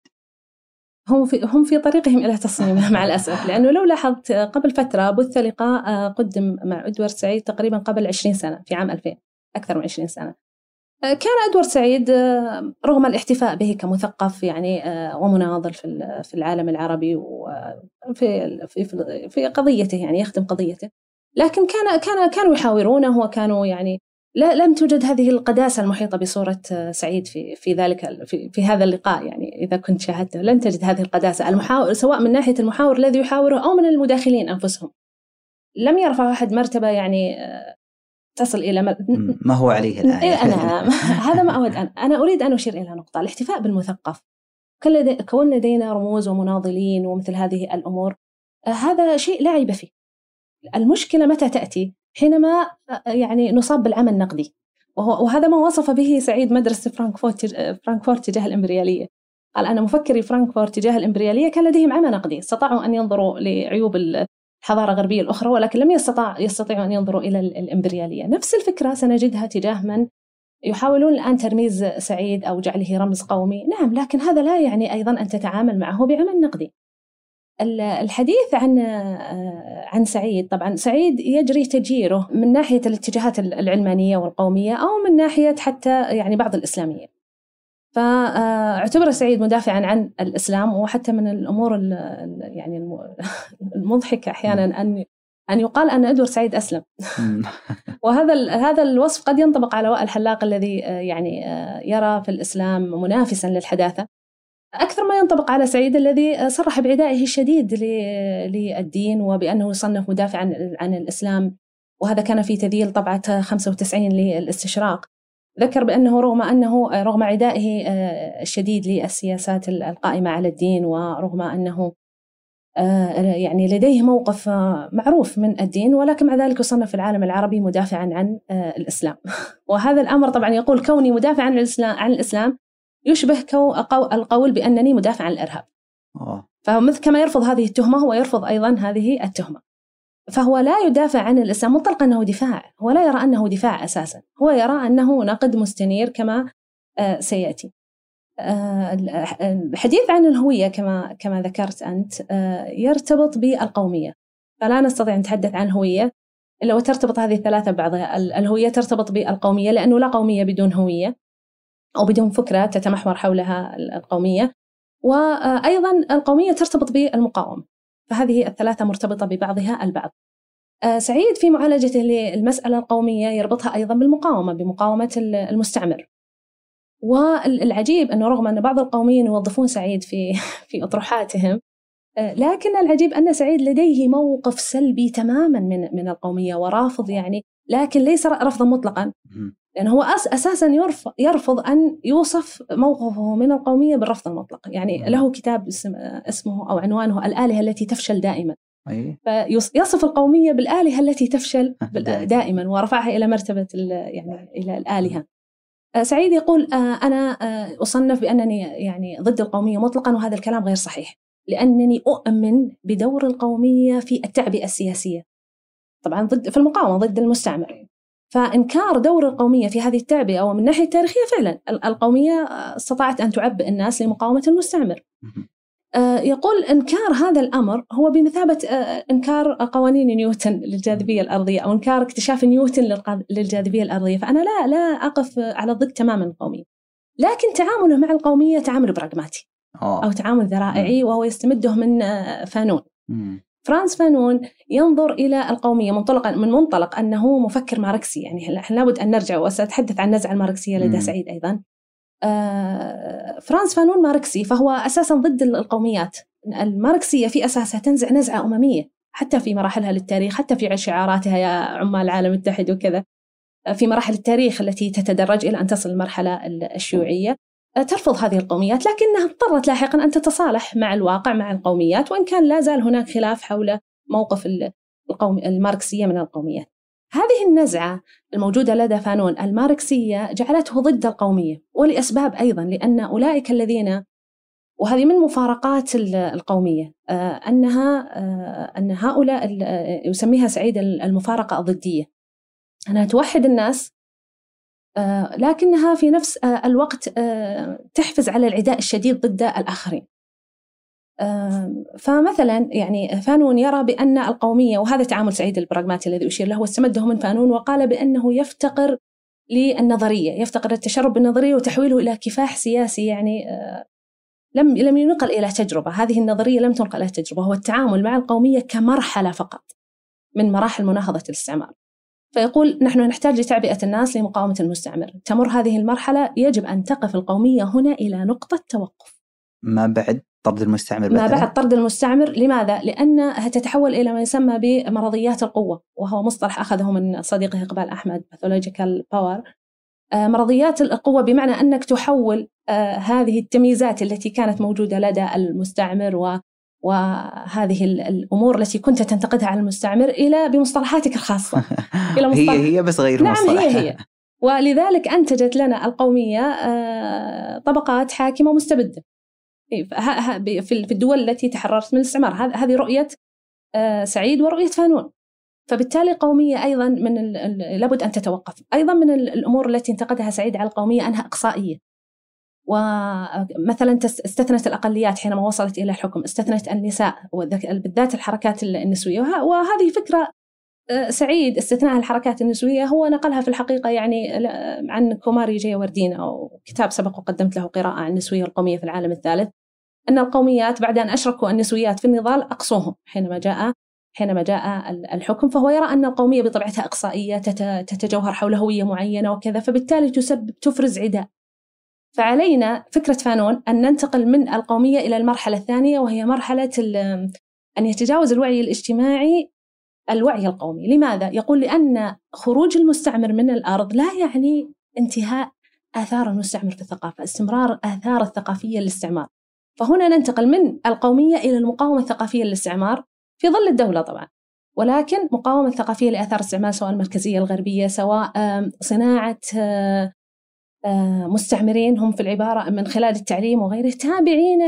هم في هم في طريقهم إلى تصميمه مع الأسف، لأنه لو لاحظت قبل فترة بث لقاء قدم مع إدوارد سعيد تقريبا قبل عشرين سنة، في عام ألفين، أكثر من عشرين سنة. كان إدوارد سعيد رغم الاحتفاء به كمثقف يعني ومناضل في في العالم العربي وفي في في قضيته، يعني يخدم قضيته، لكن كان كان كانوا يحاورونه وكانوا يعني لا لم توجد هذه القداسة المحيطة بصورة سعيد في في ذلك في, في هذا اللقاء. يعني إذا كنت شاهدته لن تجد هذه القداسة. المحاور سواء من ناحية المحاور الذي يحاوره أو من المداخلين أنفسهم، لم يرفع أحد مرتبة يعني تصل إلى مر... ما هو عليه الآن. أنا هذا ما أود. أن أنا أريد أن أشير إلى نقطة: الاحتفاء بالمثقف. كون لدينا رموز ومناضلين ومثل هذه الأمور، هذا شيء لا عيب فيه. المشكلة متى تأتي؟ حينما يعني نصاب بالعمى النقدي، وهو وهذا ما وصف به سعيد مدرسة فرانكفورت فرانكفورت تجاه الإمبريالية. قال أن مفكري فرانكفورت تجاه الإمبريالية كان لديهم عمى نقدي، استطاعوا أن ينظروا لعيوب الحضارة الغربية الأخرى، ولكن لم يستطع يستطيعوا أن ينظروا إلى الإمبريالية. نفس الفكرة سنجدها تجاه من يحاولون الآن ترميز سعيد أو جعله رمز قومي. نعم، لكن هذا لا يعني أيضا أن تتعامل معه بعمى نقدي. الحديث عن عن سعيد، طبعا سعيد يجري تجيره من ناحية الاتجاهات العلمانية والقومية أو من ناحية حتى يعني بعض الإسلامية. فاعتبر سعيد مدافعا عن الإسلام، وحتى من الأمور يعني المضحكة أحيانا أن أن يقال أن إدوارد سعيد أسلم. وهذا هذا الوصف قد ينطبق على وائل حلاق الذي يعني يرى في الإسلام منافسا للحداثة، أكثر ما ينطبق على سعيد الذي صرح بعدائه الشديد للدين وبأنه يصنف مدافعا عن الإسلام. وهذا كان في تذييل طبعة خمسة وتسعين للاستشراق. ذكر بأنه رغم أنه رغم عدائه الشديد للسياسات القائمة على الدين، ورغم أنه يعني لديه موقف معروف من الدين، ولكن مع ذلك يصنف في العالم العربي مدافعا عن الإسلام. وهذا الأمر طبعا يقول كوني مدافعا عن الإسلام عن الإسلام يشبه القول بأنني مدافع عن الإرهاب. فمثل كما يرفض هذه التهمة هو يرفض أيضا هذه التهمة. فهو لا يدافع عن الإسلام مطلقا أنه دفاع، هو لا يرى أنه دفاع أساسا، هو يرى أنه نقد مستنير كما سيأتي. الحديث عن الهوية كما كما ذكرت أنت يرتبط بالقومية. فلا نستطيع أن نتحدث عن هوية إلا وترتبط هذه الثلاثة ببعضها. الهوية ترتبط بالقومية لأنه لا قومية بدون هوية أو بدون فكرة تتمحور حولها القومية، وأيضا القومية ترتبط بالمقاومة، فهذه الثلاثة مرتبطة ببعضها البعض. سعيد في معالجته للمسألة القومية يربطها أيضا بالمقاومة، بمقاومة المستعمر. والعجيب أنه رغم أن بعض القوميين يوظفون سعيد في في أطروحاتهم، لكن العجيب أن سعيد لديه موقف سلبي تماما من من القومية ورافض يعني، لكن ليس رفضا مطلقا، لأنه هو أساسا يرفض يرفض أن يوصف موقفه من القومية بالرفض المطلق. يعني له كتاب اسمه أو عنوانه الآلهة التي تفشل دائما، فيصف القومية بالآلهة التي تفشل دائما ورفعها إلى مرتبة يعني إلى الآلهة. سعيد يقول أنا أصنف بأنني يعني ضد القومية مطلقا، وهذا الكلام غير صحيح، لأنني أؤمن بدور القومية في التعبئة السياسية، طبعا ضد في المقاومة ضد المستعمر. فإنكار دور القومية في هذه التعبئة، ومن ناحية تاريخية فعلا القومية استطاعت أن تعبئ الناس لمقاومة المستعمر. يقول إنكار هذا الأمر هو بمثابة إنكار قوانين نيوتن للجاذبية الأرضية، أو إنكار اكتشاف نيوتن للجاذبية الأرضية. فأنا لا لا أقف على الضد تماما القومية، لكن تعامله مع القومية تعامل براغماتي أو تعامل ذرائعي، وهو يستمده من فانون. فرانس فانون ينظر إلى القومية منطلقا من منطلق أنه مفكر ماركسي. يعني إحنا لابد أن نرجع، وسأتحدث عن النزعة الماركسية لدى سعيد أيضا. آه فرانس فانون ماركسي، فهو أساسا ضد القوميات. الماركسية في أساسها تنزع نزعة أممية حتى في مراحلها للتاريخ، حتى في شعاراتها يا عمال العالم المتحد وكذا، في مراحل التاريخ التي تتدرج إلى أن تصل المرحلة الشيوعية ترفض هذه القوميات، لكنها اضطرت لاحقا أن تتصالح مع الواقع مع القوميات، وإن كان لا زال هناك خلاف حول موقف القوم الماركسية من القوميات. هذه النزعة الموجودة لدى فانون الماركسية جعلته ضد القومية، ولأسباب أيضا، لأن أولئك الذين، وهذه من مفارقات القومية، أنها أن هؤلاء يسميها سعيد المفارقة الضدية، أنها توحد الناس لكنها في نفس الوقت تحفز على العداء الشديد ضد الآخرين. فمثلا يعني فانون يرى بأن القومية، وهذا تعامل سعيد البراغماتي الذي أشير له واستمده من فانون، وقال بأنه يفتقر للنظرية، يفتقر التشرب بالنظرية وتحويله إلى كفاح سياسي. يعني لم لم ينقل إلى تجربة، هذه النظرية لم تنقل إلى تجربة، هو التعامل مع القومية كمرحلة فقط من مراحل مناهضة الاستعمار. فيقول نحن نحتاج لتعبئة الناس لمقاومة المستعمر، تمر هذه المرحلة يجب أن تقف القومية هنا إلى نقطة توقف ما بعد طرد المستعمر. ما بعد طرد المستعمر. لماذا؟ لأنها تتحول إلى ما يسمى بمرضيات القوة، وهو مصطلح أخذه من صديقه إقبال أحمد pathological power. مرضيات القوة بمعنى أنك تحول هذه التمييزات التي كانت موجودة لدى المستعمر و وهذه الأمور التي كنت تنتقدها على المستعمر إلى بمصطلحاتك الخاصة إلى مصطلح... هي هي بس غير نعم مصطلح. هي هي ولذلك أنتجت لنا القومية طبقات حاكمة مستبدة في الدول التي تحررت من الاستعمار. هذه رؤية سعيد ورؤية فانون. فبالتالي القومية أيضا من لابد أن تتوقف. أيضا من الأمور التي انتقدها سعيد على القومية أنها إقصائية، ومثلا استثنت الأقليات حينما وصلت إلى الحكم، استثنت النساء بالذات الحركات النسوية. وهذه فكرة سعيد استثناء الحركات النسوية هو نقلها في الحقيقة يعني عن كوماري جيوردين، أو كتاب سبق وقدمت له قراءة عن النسوية والقومية في العالم الثالث، أن القوميات بعد أن أشركوا النسويات في النضال أقصوهم حينما جاء حينما جاء الحكم. فهو يرى أن القومية بطبيعتها إقصائية تتجوهر حول هوية معينة وكذا، فبالتالي تسبب تفرز عداء. فعلينا فكرة فانون أن ننتقل من القومية إلى المرحلة الثانية، وهي مرحلة أن يتجاوز الوعي الاجتماعي الوعي القومي. لماذا؟ يقول لأن خروج المستعمر من الأرض لا يعني انتهاء آثار المستعمر في الثقافة، استمرار آثار الثقافية للاستعمار. فهنا ننتقل من القومية إلى المقاومة الثقافية للاستعمار في ظل الدولة طبعا، ولكن مقاومة ثقافية لآثار الاستعمار، سواء المركزية الغربية، سواء صناعة مستعمرين هم في العبارة من خلال التعليم وغيره تابعين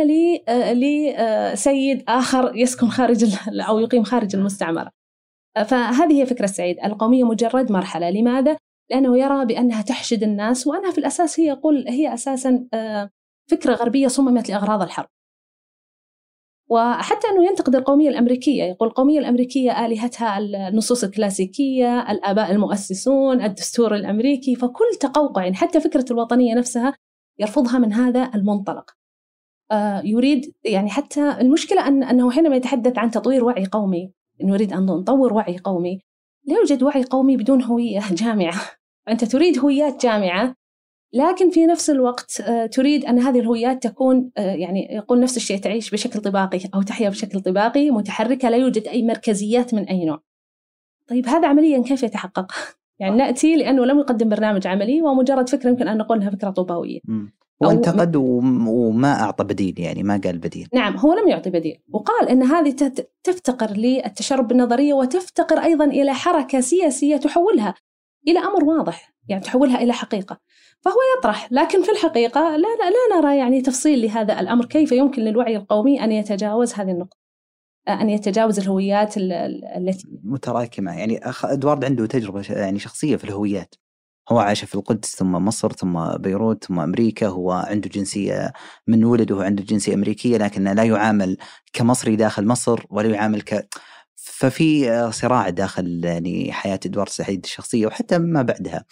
لسيد آخر يسكن خارج أو يقيم خارج المستعمرة. فهذه هي فكرة سعيد، القومية مجرد مرحلة. لماذا؟ لأنه يرى بأنها تحشد الناس، وأنها في الأساس هي يقول هي أساسا فكرة غربية صممت لأغراض الحرب. وحتى أنه ينتقد القومية الأمريكية، يقول القومية الأمريكية آلهتها النصوص الكلاسيكية، الآباء المؤسسون، الدستور الأمريكي، فكل تقوقع يعني حتى فكرة الوطنية نفسها يرفضها من هذا المنطلق. آه يريد يعني حتى المشكلة أن أنه حينما يتحدث عن تطوير وعي قومي، نريد أن نطور وعي قومي، لا يوجد وعي قومي بدون هوية جامعة. أنت تريد هويات جامعة، لكن في نفس الوقت تريد أن هذه الهويات تكون يعني يقول نفس الشيء، تعيش بشكل طباقي أو تحيا بشكل طباقي متحركة، لا يوجد أي مركزيات من أي نوع. طيب هذا عمليا كيف يتحقق؟ يعني نأتي لأنه لم يقدم برنامج عملي ومجرد فكرة يمكن أن نقولها فكرة طوباوية. وانتقد وما أعطى بديل، يعني ما قال بديل. نعم، هو لم يعطي بديل، وقال أن هذه تفتقر للتشرب بالنظرية وتفتقر أيضا إلى حركة سياسية تحولها إلى أمر واضح، يعني تحولها إلى حقيقة. فهو يطرح، لكن في الحقيقة لا, لا, لا نرى يعني تفصيل لهذا الأمر، كيف يمكن للوعي القومي أن يتجاوز هذه النقطة، أن يتجاوز الهويات التي متراكمة. يعني إدوارد عنده تجربة يعني شخصية في الهويات، هو عاش في القدس ثم مصر ثم بيروت ثم أمريكا، هو عنده جنسية من ولده عنده جنسية أمريكية، لكن لا يعامل كمصري داخل مصر ولا يعامل ك ففي صراع داخل يعني حياة إدوارد سعيد الشخصية وحتى ما بعدها.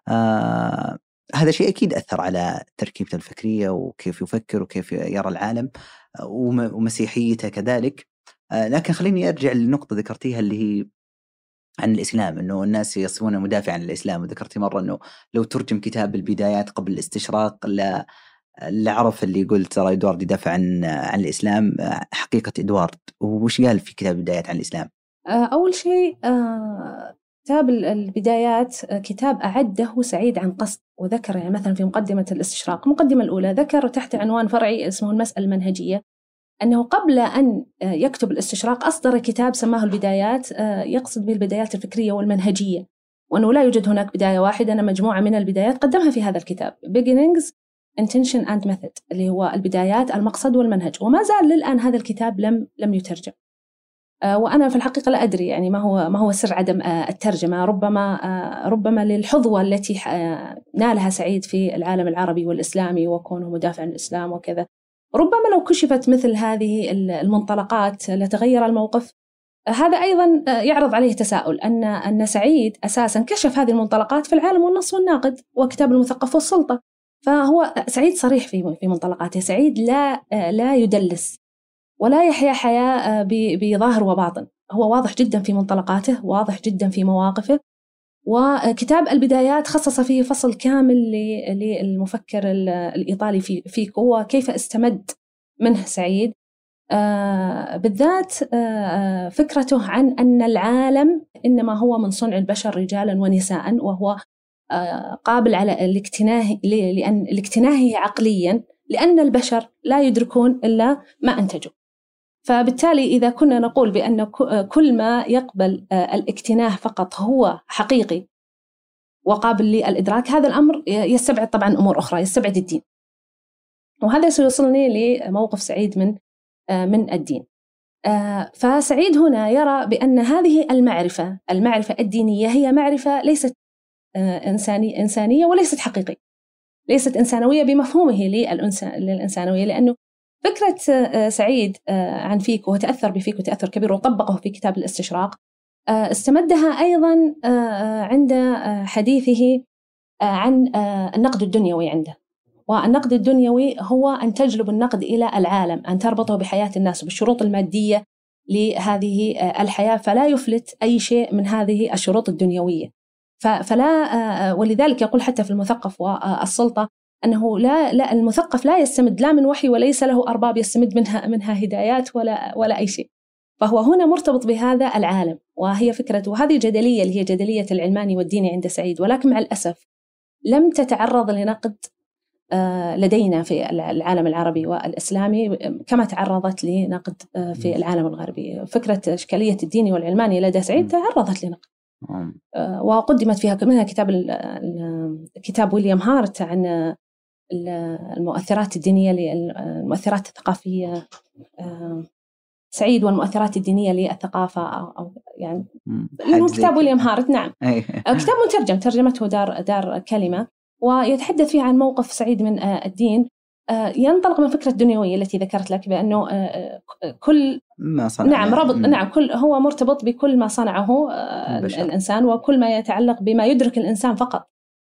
آه هذا شيء أكيد أثر على تركيبته الفكرية وكيف يفكر وكيف يرى العالم ومسيحيته كذلك. آه لكن خليني أرجع للنقطة ذكرتيها اللي هي عن الإسلام، أنه الناس يصفونه مدافع عن الإسلام، وذكرتي مرة أنه لو ترجم كتاب البدايات قبل الاستشراق لا لعرف اللي قلت ترى إدوارد يدافع عن عن الإسلام. حقيقة إدوارد وش قال في كتاب البدايات عن الإسلام؟ أول شيء كتاب البدايات كتاب أعده سعيد عن قصد، وذكر يعني مثلا في مقدمة الاستشراق، المقدمة الأولى ذكر تحت عنوان فرعي اسمه المسألة المنهجية أنه قبل أن يكتب الاستشراق أصدر كتاب سماه البدايات، يقصد به البدايات الفكرية والمنهجية، وأنه لا يوجد هناك بداية واحدة، أنا مجموعة من البدايات قدمها في هذا الكتاب Beginnings, Intention and Method، اللي هو البدايات المقصد والمنهج. وما زال للآن هذا الكتاب لم لم يترجم، وأنا في الحقيقة لا أدري يعني ما هو ما هو سر عدم الترجمة. ربما ربما للحظوة التي نالها سعيد في العالم العربي والإسلامي وكونه مدافع عن الإسلام وكذا، ربما لو كشفت مثل هذه المنطلقات لتغير الموقف. هذا أيضا يعرض عليه تساؤل أن أن سعيد أساسا كشف هذه المنطلقات في العالم والنص والناقد وكتاب المثقف والسلطة، فهو سعيد صريح في في منطلقاته. سعيد لا لا يدلس ولا يحيا حياة بظاهر وباطن، هو واضح جدا في منطلقاته، واضح جدا في مواقفه. وكتاب البدايات خصص فيه فصل كامل للمفكر الإيطالي فيكو وكيف استمد منه سعيد، آه بالذات آه فكرته عن أن العالم إنما هو من صنع البشر رجالا ونساء، وهو آه قابل على الاكتناه لأن الاكتناه عقليا، لأن البشر لا يدركون إلا ما أنتجوا. فبالتالي إذا كنا نقول بأن كل ما يقبل الاكتناه فقط هو حقيقي وقابل للإدراك، هذا الأمر يستبعد طبعا أمور أخرى، يستبعد الدين، وهذا سيوصلني لموقف سعيد من من الدين. فسعيد هنا يرى بأن هذه المعرفة المعرفة الدينية هي معرفة ليست إنسانية إنسانية وليست حقيقية، ليست إنسانوية بمفهومه للإنسانوية، لأنه فكرة سعيد عن فيكو وتأثر بفيكو تأثر كبير وطبقه في كتاب الاستشراق، استمدها أيضا عند حديثه عن النقد الدنيوي عنده. والنقد الدنيوي هو أن تجلب النقد إلى العالم، أن تربطه بحياة الناس وبالشروط المادية لهذه الحياة، فلا يفلت أي شيء من هذه الشروط الدنيوية. فلا ولذلك يقول حتى في المثقف والسلطة أنه لا لا المثقف لا يستمد لا من وحي وليس له أرباب يستمد منها منها هدايات ولا ولا أي شيء. فهو هنا مرتبط بهذا العالم، وهي فكرة، وهذه جدلية اللي هي جدلية العلماني والديني عند سعيد، ولكن مع الأسف لم تتعرض لنقد لدينا في العالم العربي والإسلامي كما تعرضت لنقد في العالم الغربي. فكرة إشكالية الديني والعلماني لدى سعيد تعرضت لنقد، وقدمت فيها منها كتاب كتاب ويليام هارت عن المؤثرات الدينية للمؤثرات الثقافية، سعيد والمؤثرات الدينية للثقافة، أو يعني كتاب ويليام هارت. نعم كتاب مترجم، ترجمته دار دار كلمة، ويتحدث فيه عن موقف سعيد من الدين ينطلق من فكرة الدنيوية التي ذكرت لك بأنه كل ما صنع نعم ربط م. نعم كل هو مرتبط بكل ما صنعه البشر. الإنسان وكل ما يتعلق بما يدرك الإنسان فقط.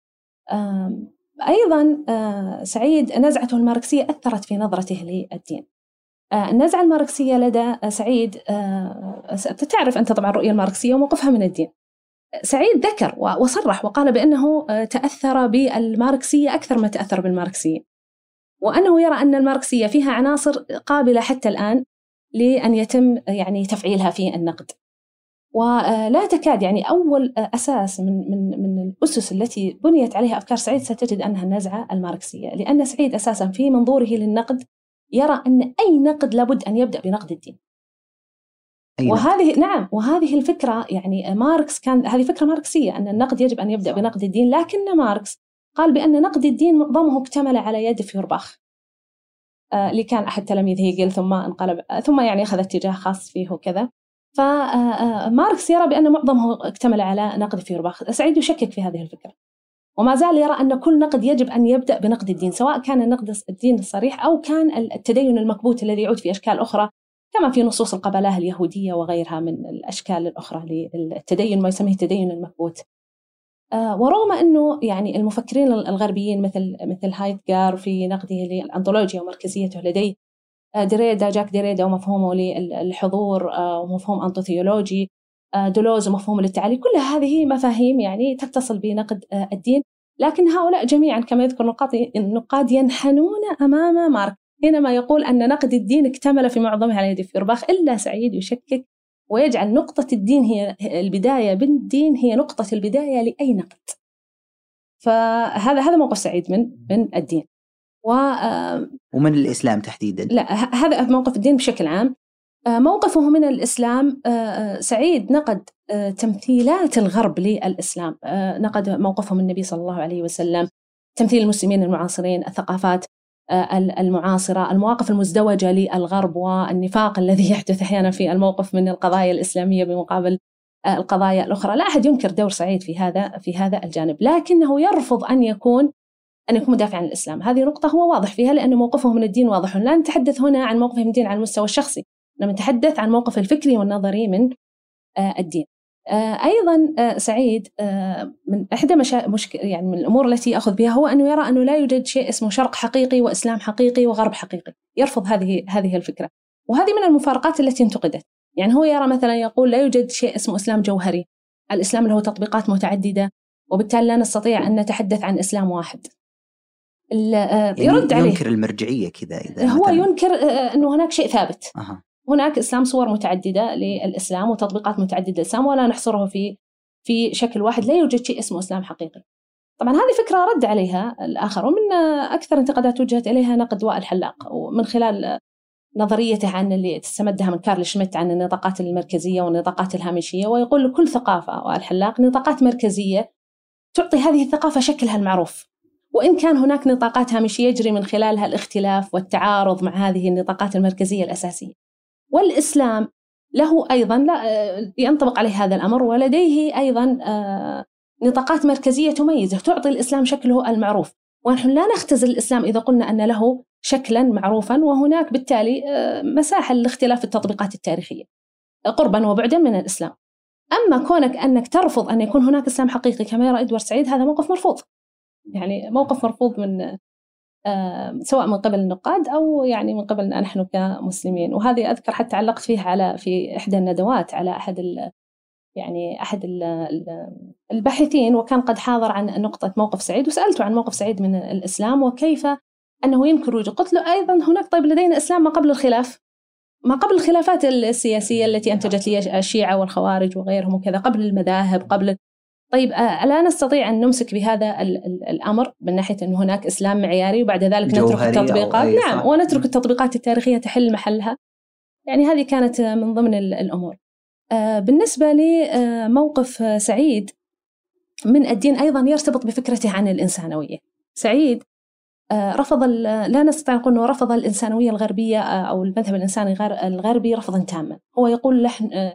أيضا سعيد نزعته الماركسية أثرت في نظرته للدين. النزعة الماركسية لدى سعيد، تعرف أنت طبعا الرؤية الماركسية وموقفها من الدين. سعيد ذكر وصرح وقال بأنه تأثر بالماركسية أكثر ما تأثر بالماركسية، وأنه يرى أن الماركسية فيها عناصر قابلة حتى الآن لأن يتم يعني تفعيلها في النقد. ولا تكاد يعني أول أساس من من من الأسس التي بنيت عليها أفكار سعيد ستجد أنها النزعة الماركسية، لأن سعيد أساسا في منظوره للنقد يرى أن أي نقد لابد أن يبدأ بنقد الدين. وهذه نعم وهذه الفكرة يعني ماركس كان هذه فكرة ماركسية أن النقد يجب أن يبدأ بنقد الدين، لكن ماركس قال بأن نقد الدين معظمه اكتمل على يد فيورباخ آه اللي كان أحد تلاميذ هيجل ثم انقلب ثم يعني أخذ اتجاه خاص فيه وكذا. فماركس يرى بأن معظمه اكتمل على نقد فيورباخ. سعيد يشكك في هذه الفكرة وما زال يرى أن كل نقد يجب أن يبدأ بنقد الدين، سواء كان نقد الدين الصريح أو كان التدين المكبوت الذي يعود في أشكال أخرى كما في نصوص القبلة اليهودية وغيرها من الأشكال الأخرى للتدين ما يسميه التدين المكبوت. آه ورغم أنه يعني المفكرين الغربيين مثل مثل هايدغار في نقده للأنطولوجيا ومركزيته لديه آه ديريدا جاك ديريدا ومفهومه للحضور آه ومفهوم أنطوثيولوجي آه دولوز ومفهوم للتعالي، كل هذه مفاهيم يعني تتصل بنقد آه الدين، لكن هؤلاء جميعا كما يذكر النقاد ينحنون أمام ماركس حينما يقول أن نقد الدين اكتمل في معظمه على يد فيورباخ. إلا سعيد يشكك ويجعل نقطة الدين هي البداية بالدين هي نقطة البداية لأي نقد. فهذا هذا موقف سعيد من من الدين و ومن الإسلام تحديدا. لا هذا موقف الدين بشكل عام. موقفه من الإسلام، سعيد نقد تمثيلات الغرب للإسلام، نقد موقفه من النبي صلى الله عليه وسلم، تمثيل المسلمين المعاصرين، الثقافات المعاصرة، المواقف المزدوجة للغرب والنفاق الذي يحدث أحيانا في الموقف من القضايا الإسلامية بمقابل القضايا الأخرى. لا أحد ينكر دور سعيد في هذا في هذا الجانب، لكنه يرفض أن يكون أن يكون مدافع عن الإسلام. هذه نقطة هو واضح فيها لأن موقفه من الدين واضح. لا نتحدث هنا عن موقفه من الدين على المستوى الشخصي، إنما نتحدث عن موقف الفكري والنظري من الدين. أيضا سعيد من إحدى مشا... مشك... يعني من الأمور التي يأخذ بها هو أنه يرى أنه لا يوجد شيء اسمه شرق حقيقي وإسلام حقيقي وغرب حقيقي. يرفض هذه هذه الفكرة، وهذه من المفارقات التي انتقدت. يعني هو يرى مثلا يقول لا يوجد شيء اسمه إسلام جوهري، الإسلام له تطبيقات متعددة وبالتالي لا نستطيع أن نتحدث عن إسلام واحد. يعني يرد عليه ينكر المرجعية كذا إذا هو ينكر أنه هناك شيء ثابت. أه. هناك إسلام صور متعددة للإسلام وتطبيقات متعددة للإسلام ولا نحصره في في شكل واحد، لا يوجد شيء اسمه إسلام حقيقي. طبعا هذه فكرة رد عليها الآخر، ومن أكثر انتقادات وجهت إليها نقد وائل الحلاق ومن خلال نظريته عن اللي تستمدها من كارل شميت عن النطاقات المركزية والنطاقات الهامشية، ويقول لكل ثقافة وائل الحلاق نطاقات مركزية تعطي هذه الثقافة شكلها المعروف، وإن كان هناك نطاقات هامشية يجري من خلالها الاختلاف والتعارض مع هذه النطاقات المركزية الأساسية. والإسلام له أيضا لا ينطبق عليه هذا الأمر، ولديه أيضا نطاقات مركزية تميزه تعطي الإسلام شكله المعروف، ونحن لا نختزل الإسلام إذا قلنا أن له شكلا معروفا، وهناك بالتالي مساحة لاختلاف التطبيقات التاريخية قربا وبعدا من الإسلام. أما كونك أنك ترفض أن يكون هناك إسلام حقيقي كما يرى إدوارد سعيد، هذا موقف مرفوض، يعني موقف مرفوض من سواء من قبل النقاد أو يعني من قبلنا نحن كمسلمين. وهذه أذكر حتى علقت فيها على في إحدى الندوات على أحد ال يعني أحد ال الباحثين، وكان قد حاضر عن نقطة موقف سعيد، وسألته عن موقف سعيد من الإسلام وكيف أنه ينكر وجود. قلت له أيضا هناك طيب لدينا إسلام ما قبل الخلاف، ما قبل الخلافات السياسية التي أنتجت لي الشيعة والخوارج وغيرهم وكذا، قبل المذاهب قبل طيب لا نستطيع أن نمسك بهذا الأمر من ناحية أن هناك إسلام معياري وبعد ذلك نترك التطبيقات، نعم، ونترك التطبيقات التاريخية تحل محلها. يعني هذه كانت من ضمن الأمور. بالنسبة لموقف سعيد من الدين أيضا يرتبط بفكرته عن الإنسانوية. سعيد رفض لا نستطيع نقول أنه رفض الإنسانوية الغربية أو المذهب الإنساني الغربي رفضا تاما. هو يقول نحن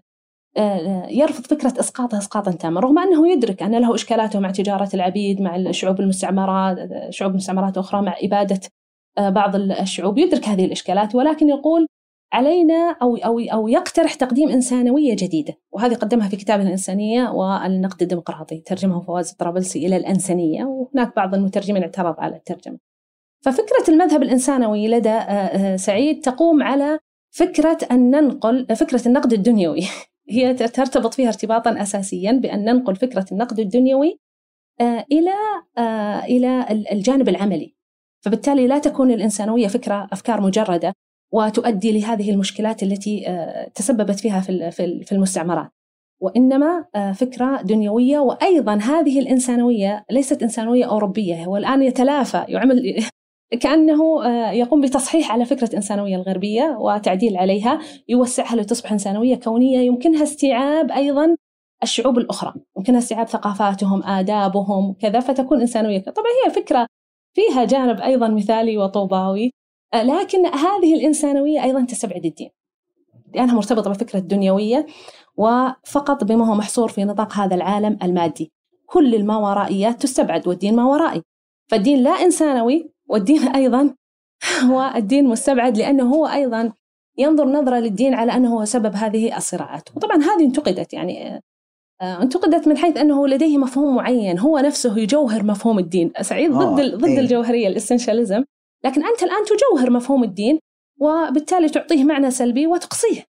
يرفض فكرة إسقاطها إسقاطا تاما، رغم أنه يدرك أن له إشكالاته مع تجارة العبيد، مع الشعوب المستعمرات، شعوب مستعمرات أخرى، مع إبادة بعض الشعوب يدرك هذه الإشكالات، ولكن يقول علينا أو أو أو يقترح تقديم إنسانوية جديدة، وهذه قدمها في كتابه الإنسانية والنقد الديمقراطي، ترجمه فواز الطرابلسي إلى الإنسانية، وهناك بعض المترجمين اعترض على الترجمة. ففكرة المذهب الإنسانوي لدى سعيد تقوم على فكرة أن ننقل فكرة النقد الدنيوي، هي ترتبط فيها ارتباطا أساسيا بأن ننقل فكرة النقد الدنيوي إلى إلى الجانب العملي، فبالتالي لا تكون الإنسانوية فكرة أفكار مجردة وتؤدي لهذه المشكلات التي تسببت فيها في المستعمرات، وإنما فكرة دنيوية. وأيضا هذه الإنسانوية ليست إنسانوية أوروبية، هو الآن يتلافى، يعمل كأنه يقوم بتصحيح على فكرة إنسانوية الغربية وتعديل عليها، يوسعها لتصبح إنسانوية كونية يمكنها استيعاب أيضا الشعوب الأخرى، يمكنها استيعاب ثقافاتهم، آدابهم كذا، فتكون إنسانوية. طبعا هي فكرة فيها جانب أيضا مثالي وطوباوي، لكن هذه الإنسانوية أيضا تستبعد الدين لأنها مرتبطة بفكرة الدنيوية وفقط بما هو محصور في نطاق هذا العالم المادي. كل الماورائيات تستبعد، والدين ما ورائي، فالدين لا إنسانوي، والدين أيضا هو الدين مستبعد، لأنه هو أيضا ينظر نظرة للدين على أنه هو سبب هذه الصراعات. وطبعا هذه انتقدت، يعني انتقدت من حيث أنه لديه مفهوم معين، هو نفسه يجوهر مفهوم الدين. سعيد ضد ضد إيه؟ الجوهرية، الإسنشاليزم، لكن أنت الآن تجوهر مفهوم الدين وبالتالي تعطيه معنى سلبي وتقصيه.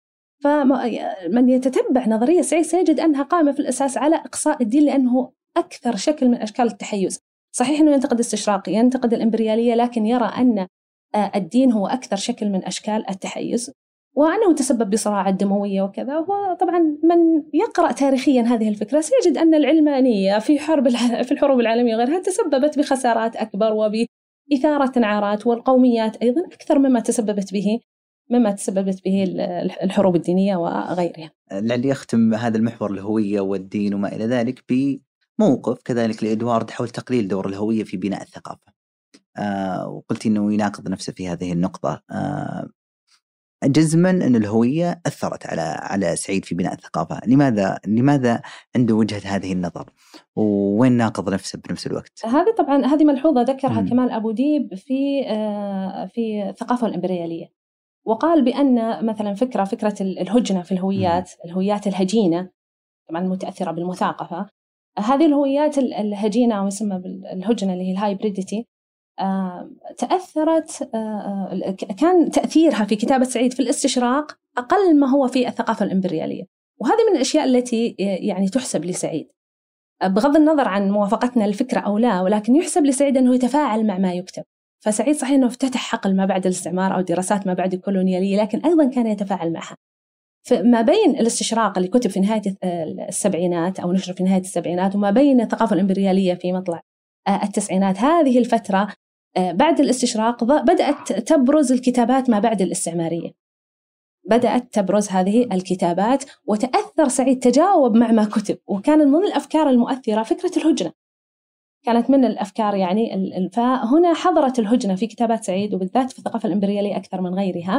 فمن يتتبع نظرية سعيد سيجد أنها قائمة في الأساس على إقصاء الدين، لأنه أكثر شكل من أشكال التحيز. صحيح أنه ينتقد الاستشراقي، ينتقد الإمبريالية، لكن يرى أن الدين هو أكثر شكل من أشكال التحيز، وأنه تسبب بصراعات دموية وكذا. وطبعا من يقرأ تاريخيا هذه الفكرة سيجد أن العلمانية في حرب في الحروب العالمية وغيرها تسببت بخسارات أكبر وبإثارة نعرات، والقوميات أيضا أكثر مما تسببت به مما تسببت به الحروب الدينية وغيرها. لعلي أختم هذا المحور الهوية والدين وما إلى ذلك بموقف كذلك لإدوارد حول تقليل دور الهوية في بناء الثقافة. آه وقلت إنه يناقض نفسه في هذه النقطة. آه جزما أن الهوية أثرت على على سعيد في بناء الثقافة. لماذا لماذا عنده وجهة هذه النظر، وين ناقض نفسه بنفس الوقت؟ هذه طبعا هذه ملحوظة ذكرها م. كمال أبو ديب في في الثقافة الإمبريالية، وقال بأن مثلا فكرة فكرة الهجنة في الهويات م. الهويات الهجينة طبعا متأثرة بالمثاقفة، هذه الهويات الهجينة أو يسمى بالهجنة اللي هي الهايبريديتي آه، تأثرت آه، كان تأثيرها في كتابة سعيد في الاستشراق أقل ما هو في الثقافة الإمبريالية. وهذه من الأشياء التي يعني تحسب لسعيد بغض النظر عن موافقتنا للفكرة أو لا، ولكن يحسب لسعيد أنه يتفاعل مع ما يكتب. فسعيد صحيح أنه افتتح حقل ما بعد الاستعمار أو دراسات ما بعد الكولونيالية، لكن أيضا كان يتفاعل معها. فما بين الاستشراق اللي كتب في نهاية السبعينات أو نشر في نهاية السبعينات وما بين الثقافة الإمبريالية في مطلع التسعينات، هذه الفترة بعد الاستشراق بدأت تبرز الكتابات ما بعد الاستعمارية، بدأت تبرز هذه الكتابات وتأثر سعيد، تجاوب مع ما كتب. وكان من الأفكار المؤثرة فكرة الهجنة، كانت من الأفكار يعني. فهنا حضرت الهجنة في كتابات سعيد وبالذات في الثقافة الإمبريالية أكثر من غيرها.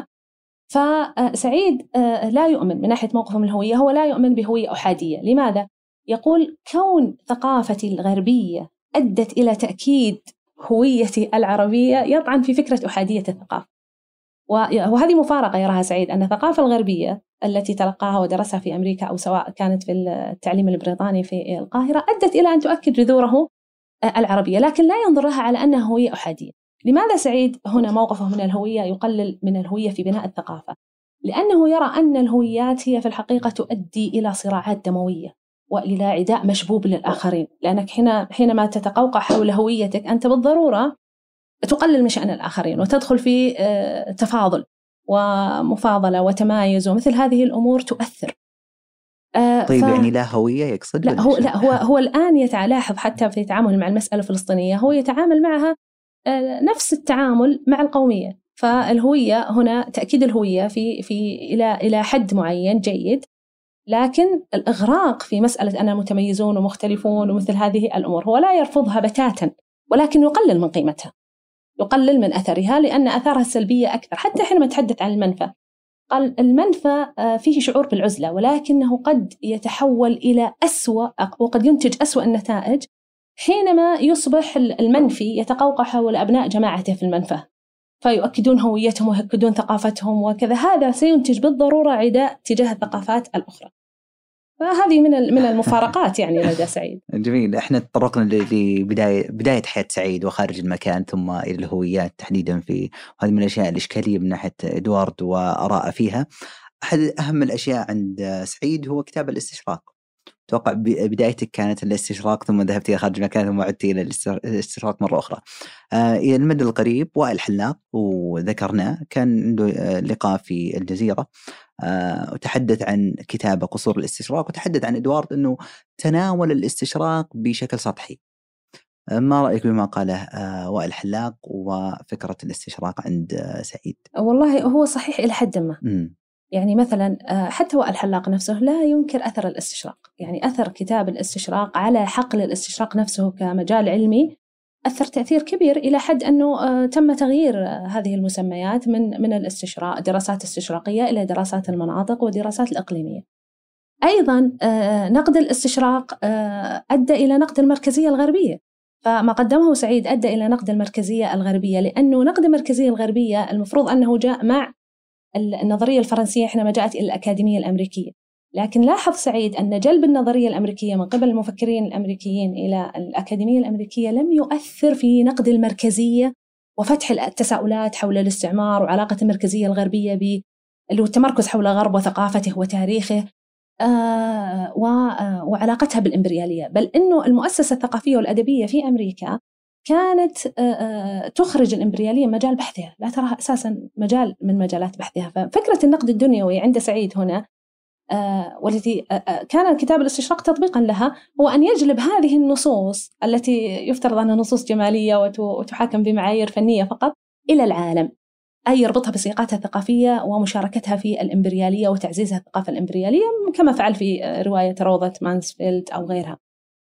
فسعيد لا يؤمن من ناحية موقفه من الهوية، هو لا يؤمن بهوية أحادية. لماذا؟ يقول كون ثقافتي الغربية أدت إلى تأكيد هويتي العربية يطعن في فكرة أحادية الثقافة. وهذه مفارقة يراها سعيد، أن الثقافة الغربية التي تلقاها ودرسها في أمريكا أو سواء كانت في التعليم البريطاني في القاهرة أدت إلى أن تؤكد جذوره العربية، لكن لا ينظر لها على أنها هوية أحادية. لماذا سعيد هنا موقفه من الهوية يقلل من الهوية في بناء الثقافة؟ لأنه يرى أن الهويات هي في الحقيقة تؤدي إلى صراعات دموية وإلى عداء مشبوب للآخرين، لأنك حين حينما تتقوقع حول هويتك أنت بالضرورة تقلل من شأن الآخرين وتدخل في تفاضل ومفاضلة وتمايز، ومثل هذه الأمور تؤثر. طيب ف... يعني لا هوية يقصد؟ لا هو لا هو هو الآن يتلاحظ حتى في تعامل مع المسألة الفلسطينية، هو يتعامل معها نفس التعامل مع القومية. فالهوية هنا تأكيد الهوية في في إلى إلى حد معين جيد، لكن الإغراق في مسألة أنا متميزون ومختلفون ومثل هذه الأمور هو لا يرفضها بتاتا، ولكن يقلل من قيمتها، يقلل من أثرها، لأن أثارها السلبية أكثر. حتى حينما تحدث عن المنفى قال المنفى فيه شعور بالعزلة، ولكنه قد يتحول إلى أسوأ وقد ينتج أسوأ النتائج حينما يصبح المنفي يتقوقع حول أبناء جماعته في المنفى فيؤكدون هويتهم ويؤكدون ثقافتهم وكذا. هذا سينتج بالضرورة عداء تجاه الثقافات الأخرى. فهذه من من المفارقات يعني لدى سعيد. جميل. احنا تطرقنا لبداية بداية حياة سعيد وخارج المكان ثم إلى الهويات تحديدا، في هذه من الأشياء الإشكالية من ناحية إدوارد وآراء فيها. أحد أهم الأشياء عند سعيد هو كتاب الاستشراق. أتوقع بدايتك كانت الاستشراق ثم ذهبت إلى خارج المكان ثم عدت إلى الاستشراق مرة أخرى. آه إلى المدى القريب وائل حلاق وذكرناه كان عنده آه لقاء في الجزيرة آه وتحدث عن كتابة قصور الاستشراق، وتحدث عن إدوارد أنه تناول الاستشراق بشكل سطحي. آه ما رأيك بما قاله آه وائل حلاق وفكرة الاستشراق عند آه سعيد؟ والله هو صحيح إلى حد ما. م. يعني مثلا حتى وائل حلاق نفسه لا ينكر أثر الاستشراق، يعني أثر كتاب الاستشراق على حقل الاستشراق نفسه كمجال علمي أثر تأثير كبير، إلى حد أنه تم تغيير هذه المسميات من من الاستشراق دراسات استشراقية إلى دراسات المناطق ودراسات الإقليمية. أيضا نقد الاستشراق أدى إلى نقد المركزية الغربية، فما قدمه سعيد أدى إلى نقد المركزية الغربية، لأنه نقد المركزية الغربية المفروض أنه جاء مع النظرية الفرنسية حينما جاءت إلى الأكاديمية الأمريكية، لكن لاحظ سعيد أن جلب النظرية الأمريكية من قبل المفكرين الأمريكيين إلى الأكاديمية الأمريكية لم يؤثر في نقد المركزية وفتح التساؤلات حول الاستعمار وعلاقة المركزية الغربية ب التمركز حول الغرب وثقافته وتاريخه آه وعلاقتها بالإمبريالية، بل أنه المؤسسة الثقافية والأدبية في أمريكا كانت تخرج الإمبريالية مجال بحثها، لا تراها أساساً مجال من مجالات بحثها. ففكرة النقد الدنيوي عند سعيد هنا والتي كان كتاب الاستشراق تطبيقاً لها هو أن يجلب هذه النصوص التي يفترض أنها نصوص جمالية وتحاكم بمعايير فنية فقط إلى العالم، أي يربطها بسياقاتها الثقافية ومشاركتها في الإمبريالية وتعزيزها الثقافة الإمبريالية كما فعل في رواية روضة مانسفيلد أو غيرها.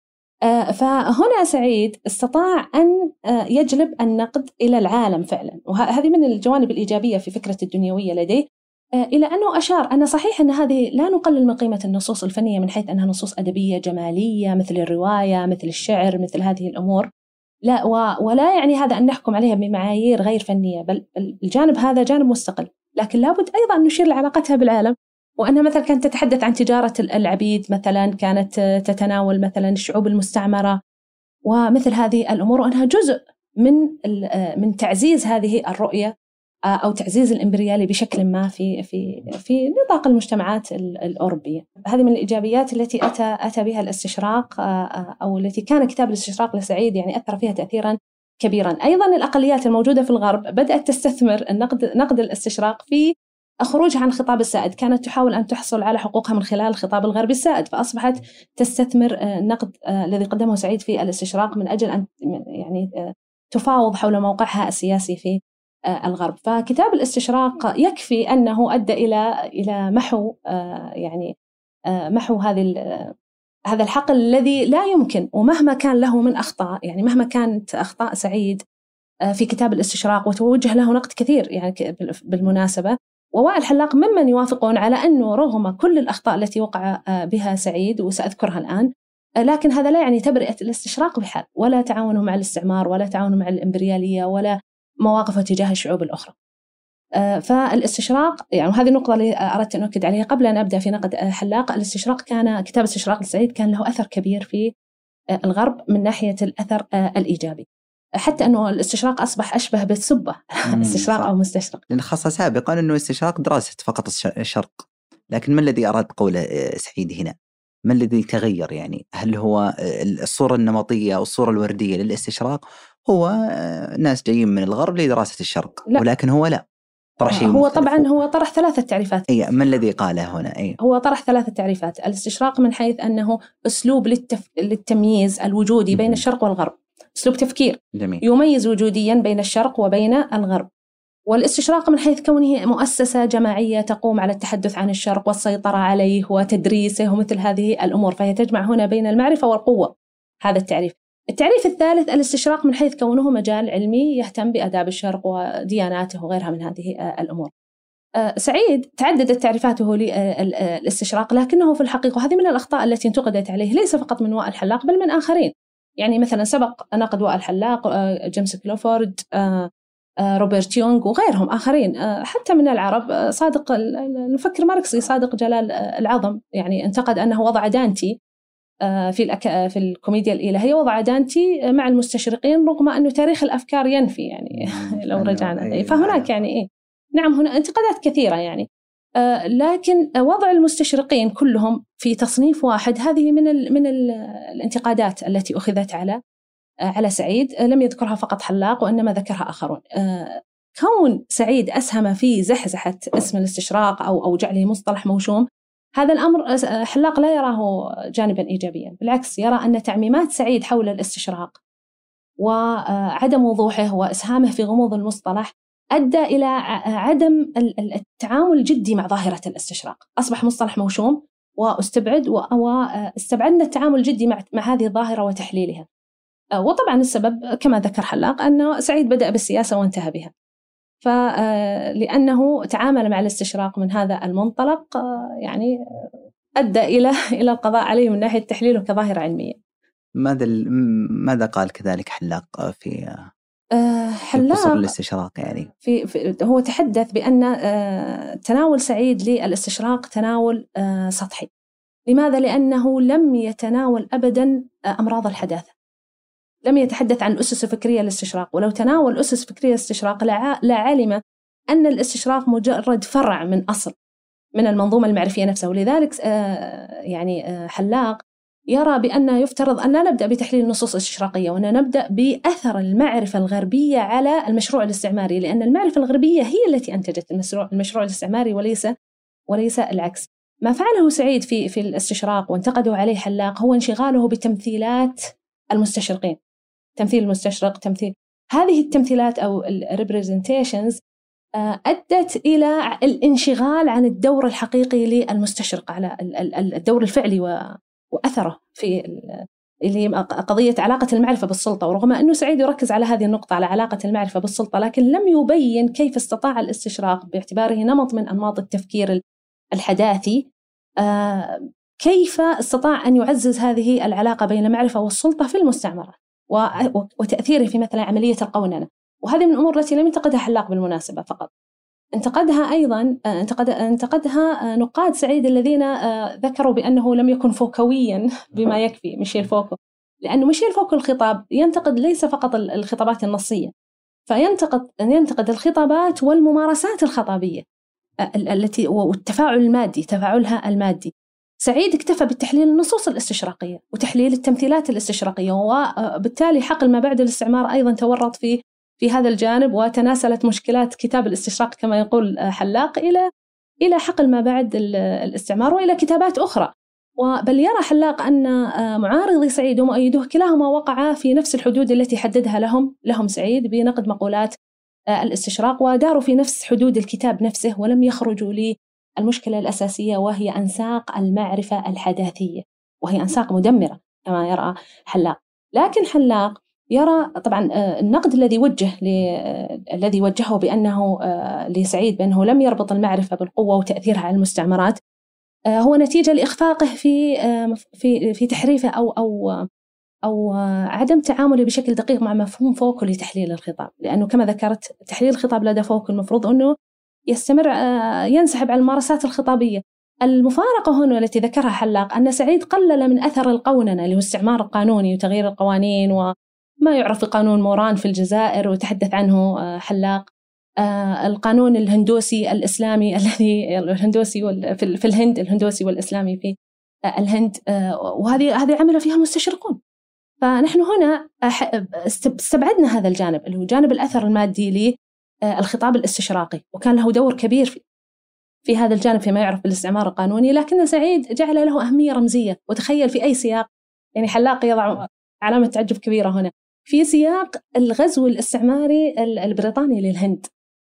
فهنا سعيد استطاع أن يجلب النقد إلى العالم فعلا، وهذه من الجوانب الإيجابية في فكرة الدنيوية لديه، إلى أنه أشار أن صحيح أن هذه لا نقلل من قيمة النصوص الفنية من حيث أنها نصوص أدبية جمالية مثل الرواية مثل الشعر مثل هذه الأمور، لا ولا يعني هذا أن نحكم عليها بمعايير غير فنية، بل الجانب هذا جانب مستقل، لكن لابد أيضا أن نشير لعلاقتها بالعالم، وأنها مثلا كانت تتحدث عن تجارة العبيد مثلا، كانت تتناول مثلا الشعوب المستعمرة ومثل هذه الأمور، وأنها جزء من من تعزيز هذه الرؤية أو تعزيز الإمبريالي بشكل ما في في في نطاق المجتمعات الأوروبية. هذه من الإيجابيات التي أتى أتى بها الاستشراق أو التي كان كتاب الاستشراق لسعيد يعني أثر فيها تأثيرا كبيرا. أيضا الأقليات الموجودة في الغرب بدأت تستثمر النقد نقد الاستشراق في خروجها عن الخطاب السائد، كانت تحاول أن تحصل على حقوقها من خلال الخطاب الغربي السائد، فأصبحت تستثمر النقد الذي قدمه سعيد في الاستشراق من أجل أن يعني تفاوض حول موقعها السياسي في الغرب. فكتاب الاستشراق يكفي أنه أدى إلى إلى محو يعني محو هذه هذا الحقل الذي لا يمكن، ومهما كان له من أخطاء، يعني مهما كانت أخطاء سعيد في كتاب الاستشراق وتوجه له نقد كثير يعني بالمناسبة، ووائل حلاق ممن يوافقون على أنه رغم كل الأخطاء التي وقع بها سعيد وسأذكرها الآن، لكن هذا لا يعني تبرئة الاستشراق بحال، ولا تعاونه مع الاستعمار ولا تعاونه مع الإمبريالية ولا مواقفه تجاه الشعوب الأخرى. فالاستشراق يعني وهذه النقطة اللي أردت أن أؤكد عليها قبل أن أبدأ في نقد حلاق، الاستشراق كان كتاب الاستشراق لسعيد كان له أثر كبير في الغرب من ناحية الأثر الإيجابي، حتى أنه الاستشراق أصبح أشبه بالسبة استشراق أو مستشرق، لأن خاصة سابقا أنه استشراق دراسة فقط الشرق، لكن ما الذي أراد قوله سعيد هنا؟ ما الذي تغير؟ يعني هل هو الصورة النمطية أو الصورة الوردية للاستشراق هو ناس جايين من الغرب لدراسة الشرق؟ لا. ولكن هو لا طرح شيء هو مختلف. طبعا هو طرح ثلاثة تعريفات. أي ما الذي قاله هنا؟ أي هو طرح ثلاثة تعريفات. الاستشراق من حيث أنه أسلوب للتف... للتمييز الوجودي بين الشرق والغرب، أسلوب تفكير جميل. يميز وجوديا بين الشرق وبين الغرب. والاستشراق من حيث كونه مؤسسة جماعية تقوم على التحدث عن الشرق والسيطرة عليه وتدريسه ومثل هذه الأمور، فهي تجمع هنا بين المعرفة والقوة. هذا التعريف. التعريف الثالث الاستشراق من حيث كونه مجال علمي يهتم بآداب الشرق ودياناته وغيرها من هذه الأمور. سعيد تعددت تعريفاته للاستشراق، لكنه في الحقيقة هذه من الأخطاء التي انتقدت عليه ليس فقط من وائل حلاق بل من آخرين. يعني مثلا سبق نقد وائل حلاق جيمس كلوفورد روبرت يونغ وغيرهم آخرين حتى من العرب. صادق المفكر ماركسي صادق جلال العظم يعني انتقد أنه وضع دانتي في الأك... في الكوميديا الإلهية، وضع دانتي مع المستشرقين رغم أنه تاريخ الأفكار ينفي يعني لو رجعنا. فهناك يعني إيه نعم هنا انتقادات كثيرة يعني، لكن وضع المستشرقين كلهم في تصنيف واحد هذه من ال... من ال... الانتقادات التي أخذت على على سعيد. لم يذكرها فقط حلاق وإنما ذكرها آخرون. كون سعيد أسهم في زحزحة اسم الاستشراق أو أو جعله مصطلح موشوم، هذا الأمر حلاق لا يراه جانبا إيجابيا، بالعكس يرى أن تعميمات سعيد حول الاستشراق وعدم وضوحه وإسهامه في غموض المصطلح أدى إلى عدم التعامل الجدي مع ظاهرة الاستشراق. أصبح مصطلح موشوم واستبعد واستبعدنا التعامل الجدي مع مع هذه الظاهرة وتحليلها. وطبعا السبب كما ذكر حلاق أنه سعيد بدأ بالسياسة وانتهى بها، فلأنه تعامل مع الاستشراق من هذا المنطلق يعني أدى إلى إلى القضاء عليه من ناحية تحليله كظاهرة علمية. ماذا ماذا قال كذلك حلاق في حلاق في الاستشراق يعني في, في هو تحدث بأن تناول سعيد للاستشراق تناول سطحي. لماذا؟ لأنه لم يتناول أبدا أمراض الحداثة، لم يتحدث عن أسس فكرية للاستشراق، ولو تناول أسس فكرية للاستشراق لا علم أن الاستشراق مجرد فرع من أصل من المنظومة المعرفية نفسها. ولذلك يعني حلاق يرى بأن يفترض أن لا نبدأ بتحليل النصوص الاستشراقية، وأن نبدأ بأثر المعرفة الغربية على المشروع الاستعماري، لأن المعرفة الغربية هي التي أنتجت المشروع المشروع الاستعماري وليس وليس العكس. ما فعله سعيد في في الاستشراق وانتقدوا عليه حلاق هو انشغاله بتمثيلات المستشرقين، تمثيل المستشرق، تمثيل هذه التمثيلات أو الريبريزنتيشنز أدت إلى الانشغال عن الدور الحقيقي للمستشرق، على الدور الفعلي وأثره في اللي قضية علاقة المعرفة بالسلطة. ورغم أنه سعيد يركز على هذه النقطة على علاقة المعرفة بالسلطة، لكن لم يبين كيف استطاع الاستشراق باعتباره نمط من أنماط التفكير الحداثي كيف استطاع أن يعزز هذه العلاقة بين المعرفة والسلطة في المستعمرات وتأثيره في مثلا عملية القوننة. وهذه من الأمور التي لم ينتقدها حلاق بالمناسبة فقط، انتقدها أيضا انتقد انتقدها نقاد سعيد الذين ذكروا بأنه لم يكن فوكويا بما يكفي ميشيل فوكو، لأنه ميشيل فوكو الخطاب ينتقد ليس فقط الخطابات النصية، فينتقد ينتقد الخطابات والممارسات الخطابية التي والتفاعل المادي تفاعلها المادي. سعيد اكتفى بالتحليل النصوص الاستشراقية وتحليل التمثيلات الاستشراقية، وبالتالي حقل ما بعد الاستعمار أيضا تورط في في هذا الجانب، وتناسلت مشكلات كتاب الاستشراق كما يقول حلاق إلى إلى حقل ما بعد الاستعمار وإلى كتابات أخرى. وبل يرى حلاق أن معارضي سعيد ومؤيدوه كلاهما وقعا في نفس الحدود التي حددها لهم لهم سعيد بنقد مقولات الاستشراق، وداروا في نفس حدود الكتاب نفسه ولم يخرجوا للمشكلة الأساسية، وهي أنساق المعرفة الحداثية، وهي أنساق مدمرة كما يرى حلاق. لكن حلاق يرى طبعا النقد الذي وجه الذي وجهه بأنه لسعيد بأنه لم يربط المعرفة بالقوة وتأثيرها على المستعمرات هو نتيجة لإخفاقه في في في تحريفه أو أو أو عدم تعامله بشكل دقيق مع مفهوم فوكو لتحليل الخطاب، لأنه كما ذكرت تحليل الخطاب لدى فوكو المفروض أنه يستمر ينسحب على الممارسات الخطابية. المفارقة هنا التي ذكرها حلاق أن سعيد قلل من أثر القوننة اللي هو استعمار القانوني وتغيير القوانين وما يعرف بقانون موران في الجزائر وتحدث عنه حلاق، القانون الهندوسي الإسلامي الذي الهندوسي في الهند الهندوسي والإسلامي في الهند، وهذه هذه عمل فيها المستشرقون. فنحن هنا استبعدنا هذا الجانب اللي هو جانب الأثر المادي للخطاب الاستشراقي، وكان له دور كبير في في هذا الجانب فيما يعرف بالاستعمار القانوني، لكن سعيد جعل له أهمية رمزية. وتخيل في أي سياق، يعني حلاق يضع علامة تعجب كبيرة هنا، في سياق الغزو الاستعماري البريطاني للهند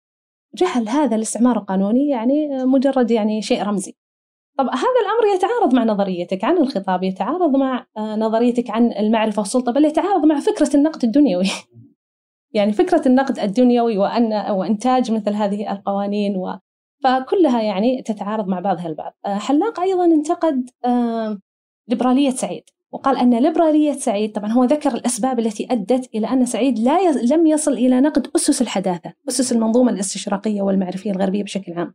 جعل هذا الاستعمار القانوني يعني مجرد يعني شيء رمزي. طب هذا الأمر يتعارض مع نظريتك عن الخطاب، يتعارض مع نظريتك عن المعرفة والسلطة، بل يتعارض مع فكرة النقد الدنيوي يعني فكرة النقد الدنيوي وأن وإنتاج مثل هذه القوانين و فكلها يعني تتعارض مع بعضها البعض. حلاق أيضا انتقد ليبرالية سعيد وقال أن ليبرالية سعيد، طبعا هو ذكر الأسباب التي أدت إلى أن سعيد لا ي... لم يصل إلى نقد أسس الحداثة، أسس المنظومة الاستشراقية والمعرفية الغربية بشكل عام.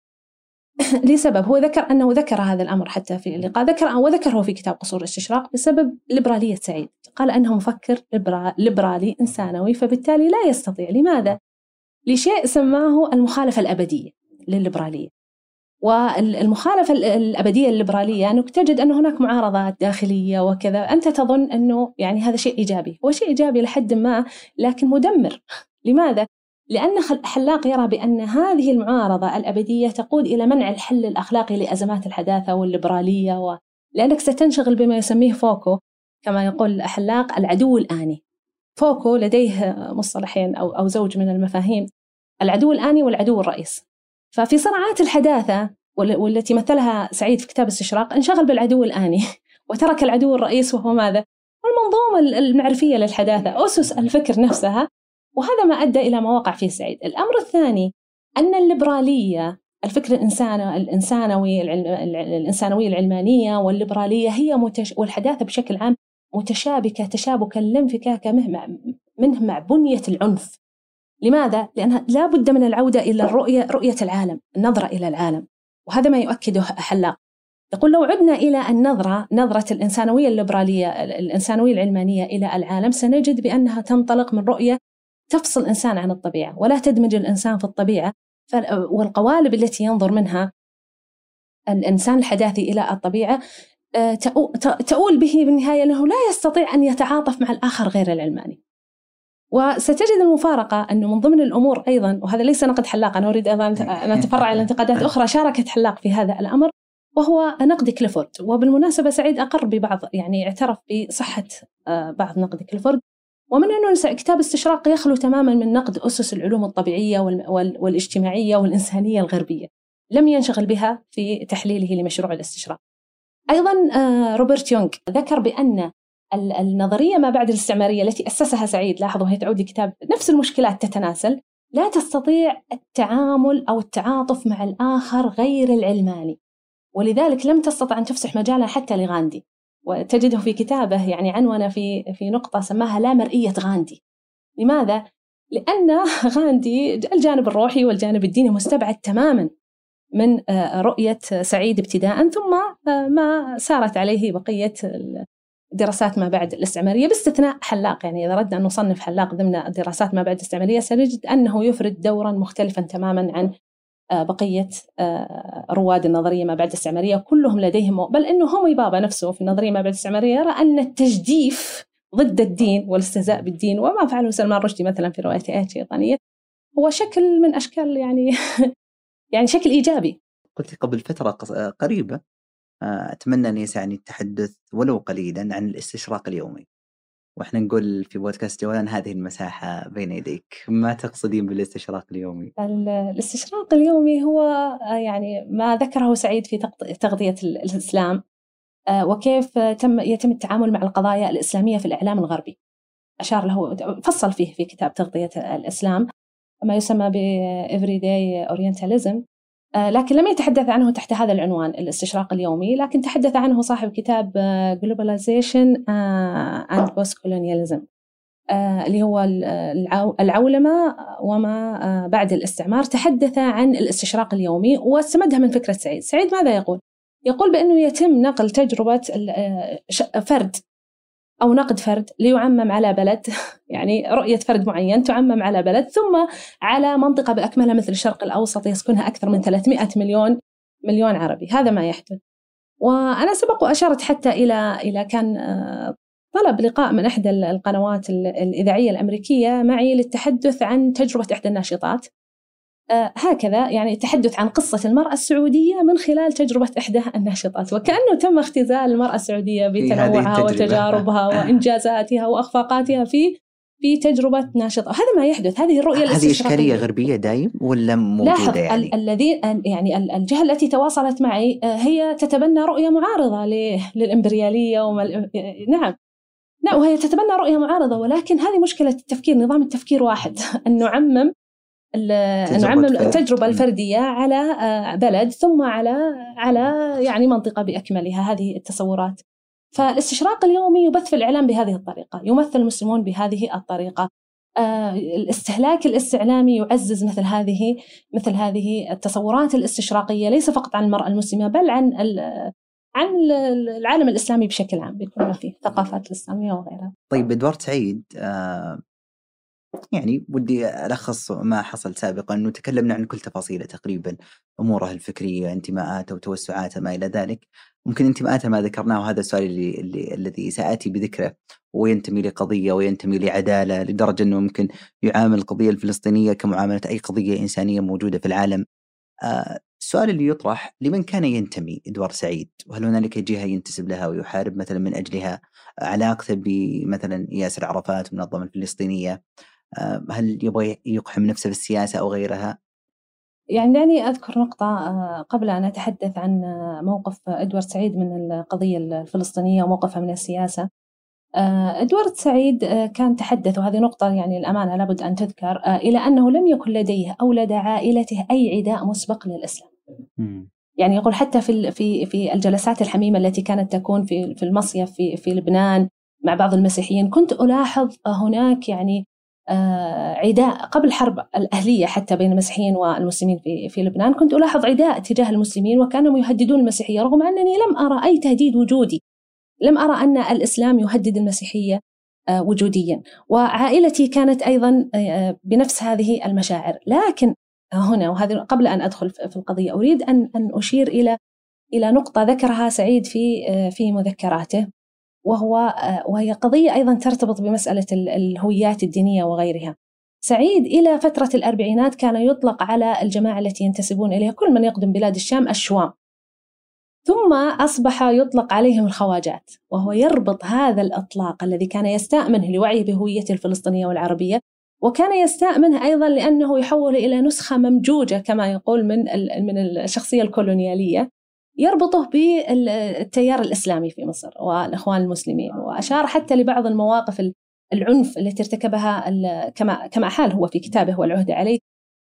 لسبب هو ذكر أنه ذكر هذا الأمر حتى في اللقاء، ذكر وذكره في كتاب قصور الاستشراق بسبب ليبرالية سعيد. قال أنه مفكر ليبرالي إنسانوي، فبالتالي لا يستطيع. لماذا؟ لشيء سماه المخالفة الأبدية للليبرالية. والمخالفة الأبدية الليبرالية أنك تجد أن هناك معارضات داخلية وكذا، أنت تظن أنه يعني هذا شيء إيجابي، هو شيء إيجابي لحد ما، لكن مدمر. لماذا؟ لأن حلاق يرى بأن هذه المعارضة الأبدية تقود إلى منع الحل الأخلاقي لأزمات الحداثة والليبرالية، و... لأنك ستنشغل بما يسميه فوكو، كما يقول حلاق، العدو الآني. فوكو لديه مصطلحين أو أو زوج من المفاهيم، العدو الآني والعدو الرئيس. ففي صراعات الحداثة والتي مثلها سعيد في كتاب استشراق انشغل بالعدو الآني وترك العدو الرئيس، وهو ماذا؟ المنظومة المعرفية للحداثة، أسس الفكر نفسها. وهذا ما أدى إلى ما وقع فيه سعيد. الأمر الثاني أن الليبرالية، الفكر الإنساني الإنسانوي الإنسانوية العلمانية والليبرالية هي متش... والحداثة بشكل عام متشابكة تشابكا لا انفكاك منه مع بنية العنف. لماذا؟ لأنها لا بد من العودة إلى الرؤية، رؤية العالم، النظرة إلى العالم. وهذا ما يؤكده حلاق. يقول لو عدنا إلى النظرة، نظرة الإنسانوية الليبرالية الإنسانوية العلمانية إلى العالم، سنجد بأنها تنطلق من رؤية تفصل الإنسان عن الطبيعة ولا تدمج الإنسان في الطبيعة. والقوالب التي ينظر منها الإنسان الحداثي إلى الطبيعة تؤول به بالنهاية أنه لا يستطيع أن يتعاطف مع الآخر غير العلماني. وستجد المفارقة أنه من ضمن الأمور أيضا، وهذا ليس نقد حلاق، أنا أريد أيضا أن أتفرع إلى انتقادات أخرى شاركت حلاق في هذا الأمر، وهو نقد كليفورد. وبالمناسبة سعيد أقر ببعض، يعني اعترف بصحة بعض نقد كليفورد، ومن أنه كتاب استشراق يخلو تماما من نقد أسس العلوم الطبيعية والاجتماعية والإنسانية الغربية، لم ينشغل بها في تحليله لمشروع الاستشراق. أيضا روبرت يونغ ذكر بأن النظرية ما بعد الاستعمارية التي أسسها سعيد، لاحظوا هي تعود لكتاب نفس المشكلات تتناسل، لا تستطيع التعامل أو التعاطف مع الآخر غير العلماني، ولذلك لم تستطع أن تفسح مجالا حتى لغاندي. وتجده في كتابه يعني عنوان في في نقطة سماها لا مرئية غاندي. لماذا؟ لأن غاندي الجانب الروحي والجانب الديني مستبعد تماما من رؤية سعيد ابتداء، ثم ما سارت عليه بقية دراسات ما بعد الاستعمارية، باستثناء حلاق. يعني إذا ردنا أن نصنف حلاق ضمن دراسات ما بعد الاستعمارية سنجد أنه يفرد دورا مختلفا تماما عن بقية رواد النظرية ما بعد الاستعمارية، كلهم لديهم، بل إنه هومي بابا نفسه في النظرية ما بعد الاستعمارية يرى أن التجديف ضد الدين والاستهزاء بالدين، وما فعله سلمان رشدي مثلا في رواية آيات شيطانية، هو شكل من أشكال يعني يعني شكل إيجابي. قلت قبل فترة قريبة أتمنى أن يسعني التحدث ولو قليلا عن الاستشراق اليومي، وإحنا نقول في بودكاست جولان هذه المساحة بين يديك. ما تقصدين بالاستشراق اليومي؟ الاستشراق اليومي هو يعني ما ذكره سعيد في تغذية الإسلام، وكيف تم يتم التعامل مع القضايا الإسلامية في الإعلام الغربي. أشار له، فصل فيه في كتاب تغذية الإسلام ما يسمى ب Everyday Orientalism، لكن لم يتحدث عنه تحت هذا العنوان الاستشراق اليومي، لكن تحدث عنه صاحب كتاب Globalization and Postcolonialism اللي هو العولمة وما بعد الاستعمار. تحدث عن الاستشراق اليومي واستمدها من فكرة سعيد. سعيد ماذا يقول؟ يقول بأنه يتم نقل تجربة فرد أو نقد فرد ليعمم على بلد، يعني رؤية فرد معين تعمم على بلد ثم على منطقة بأكملها مثل الشرق الأوسط يسكنها أكثر من ثلاثمائة مليون مليون عربي. هذا ما يحدث. وأنا سبق وأشرت حتى إلى إلى كان طلب لقاء من إحدى القنوات الإذاعية الأمريكية معي للتحدث عن تجربة إحدى الناشطات، آه هكذا يعني التحدث عن قصة المرأة السعودية من خلال تجربة إحدى الناشطات، وكأنه تم اختزال المرأة السعودية بتنوعها وتجاربها وإنجازاتها وأخفاقاتها في في تجربة ناشطة. هذا ما يحدث، هذه الرؤية هذه إشكالية غربية دايم ولا موجودة؟ يعني الذي يعني الجهة التي تواصلت معي هي تتبنى رؤية معارضة للإمبريالية وما... نعم نعم وهي تتبنى رؤية معارضة، ولكن هذه مشكلة التفكير، نظام التفكير واحد، أن نعمم نعمم التجربة الفردية على بلد ثم على على يعني منطقة بأكملها. هذه التصورات فالاستشراق اليومي يبث في الإعلام بهذه الطريقة، يمثل المسلمون بهذه الطريقة. آه الاستهلاك الاستعلامي يعزز مثل هذه مثل هذه التصورات الاستشراقية، ليس فقط عن المرأة المسلمة بل عن عن العالم الإسلامي بشكل عام، بيكون فيه الثقافات الإسلامية وغيرها. طيب إدوارد سعيد، آه يعني ودي ألخص ما حصل سابقا، أنه تكلمنا عن كل تفاصيله تقريبا، أموره الفكرية، انتماءاته وتوسعاته ما إلى ذلك. ممكن انتماءاته ما ذكرناه، وهذا السؤال اللي, اللي الذي سآتي بذكره، وينتمي لقضية وينتمي لعدالة، لدرجة أنه ممكن يعامل القضية الفلسطينية كمعاملة أي قضية إنسانية موجودة في العالم. آه السؤال اللي يطرح، لمن كان ينتمي إدوارد سعيد؟ وهل هنالك جهة ينتسب لها ويحارب مثلا من أجلها؟ علاقته بمثلا ياسر عرفات والمنظمة الفلسطينية، هل يبغى يقحم نفسه في السياسة أو غيرها؟ يعني دعني أذكر نقطة قبل أن أتحدث عن موقف إدوارد سعيد من القضية الفلسطينية وموقفها من السياسة. إدوارد سعيد كان تحدث، وهذه نقطة يعني الأمانة لابد أن تذكر، إلى أنه لم يكن لديه أو لدى عائلته أي عداء مسبق للإسلام. م. يعني يقول حتى في في في الجلسات الحميمة التي كانت تكون في في المصيف في في لبنان مع بعض المسيحيين، كنت ألاحظ هناك يعني عداء قبل الحرب الأهلية حتى بين المسيحيين والمسلمين في في لبنان، كنت ألاحظ عداء تجاه المسلمين وكانوا يهددون المسيحية، رغم أنني لم أرى أي تهديد وجودي، لم أرى أن الإسلام يهدد المسيحية وجوديا. وعائلتي كانت أيضا بنفس هذه المشاعر. لكن هنا، وهذه قبل أن أدخل في القضية، أريد أن أن أشير إلى إلى نقطة ذكرها سعيد في في مذكراته، وهو وهي قضية أيضا ترتبط بمسألة الهويات الدينية وغيرها. سعيد إلى فترة الأربعينات كان يطلق على الجماعة التي ينتسبون إليها كل من يقدم بلاد الشام الشوام، ثم أصبح يطلق عليهم الخواجات، وهو يربط هذا الإطلاق الذي كان يستأمنه لوعيه بهويته الفلسطينية والعربية، وكان يستأمنه أيضا لأنه يحول إلى نسخة ممجوجة كما يقول من من الشخصية الكولونيالية، يربطه بالتيار الإسلامي في مصر والإخوان المسلمين. وأشار حتى لبعض المواقف العنف التي ارتكبها كما كما حال هو في كتابه والعهد عليه،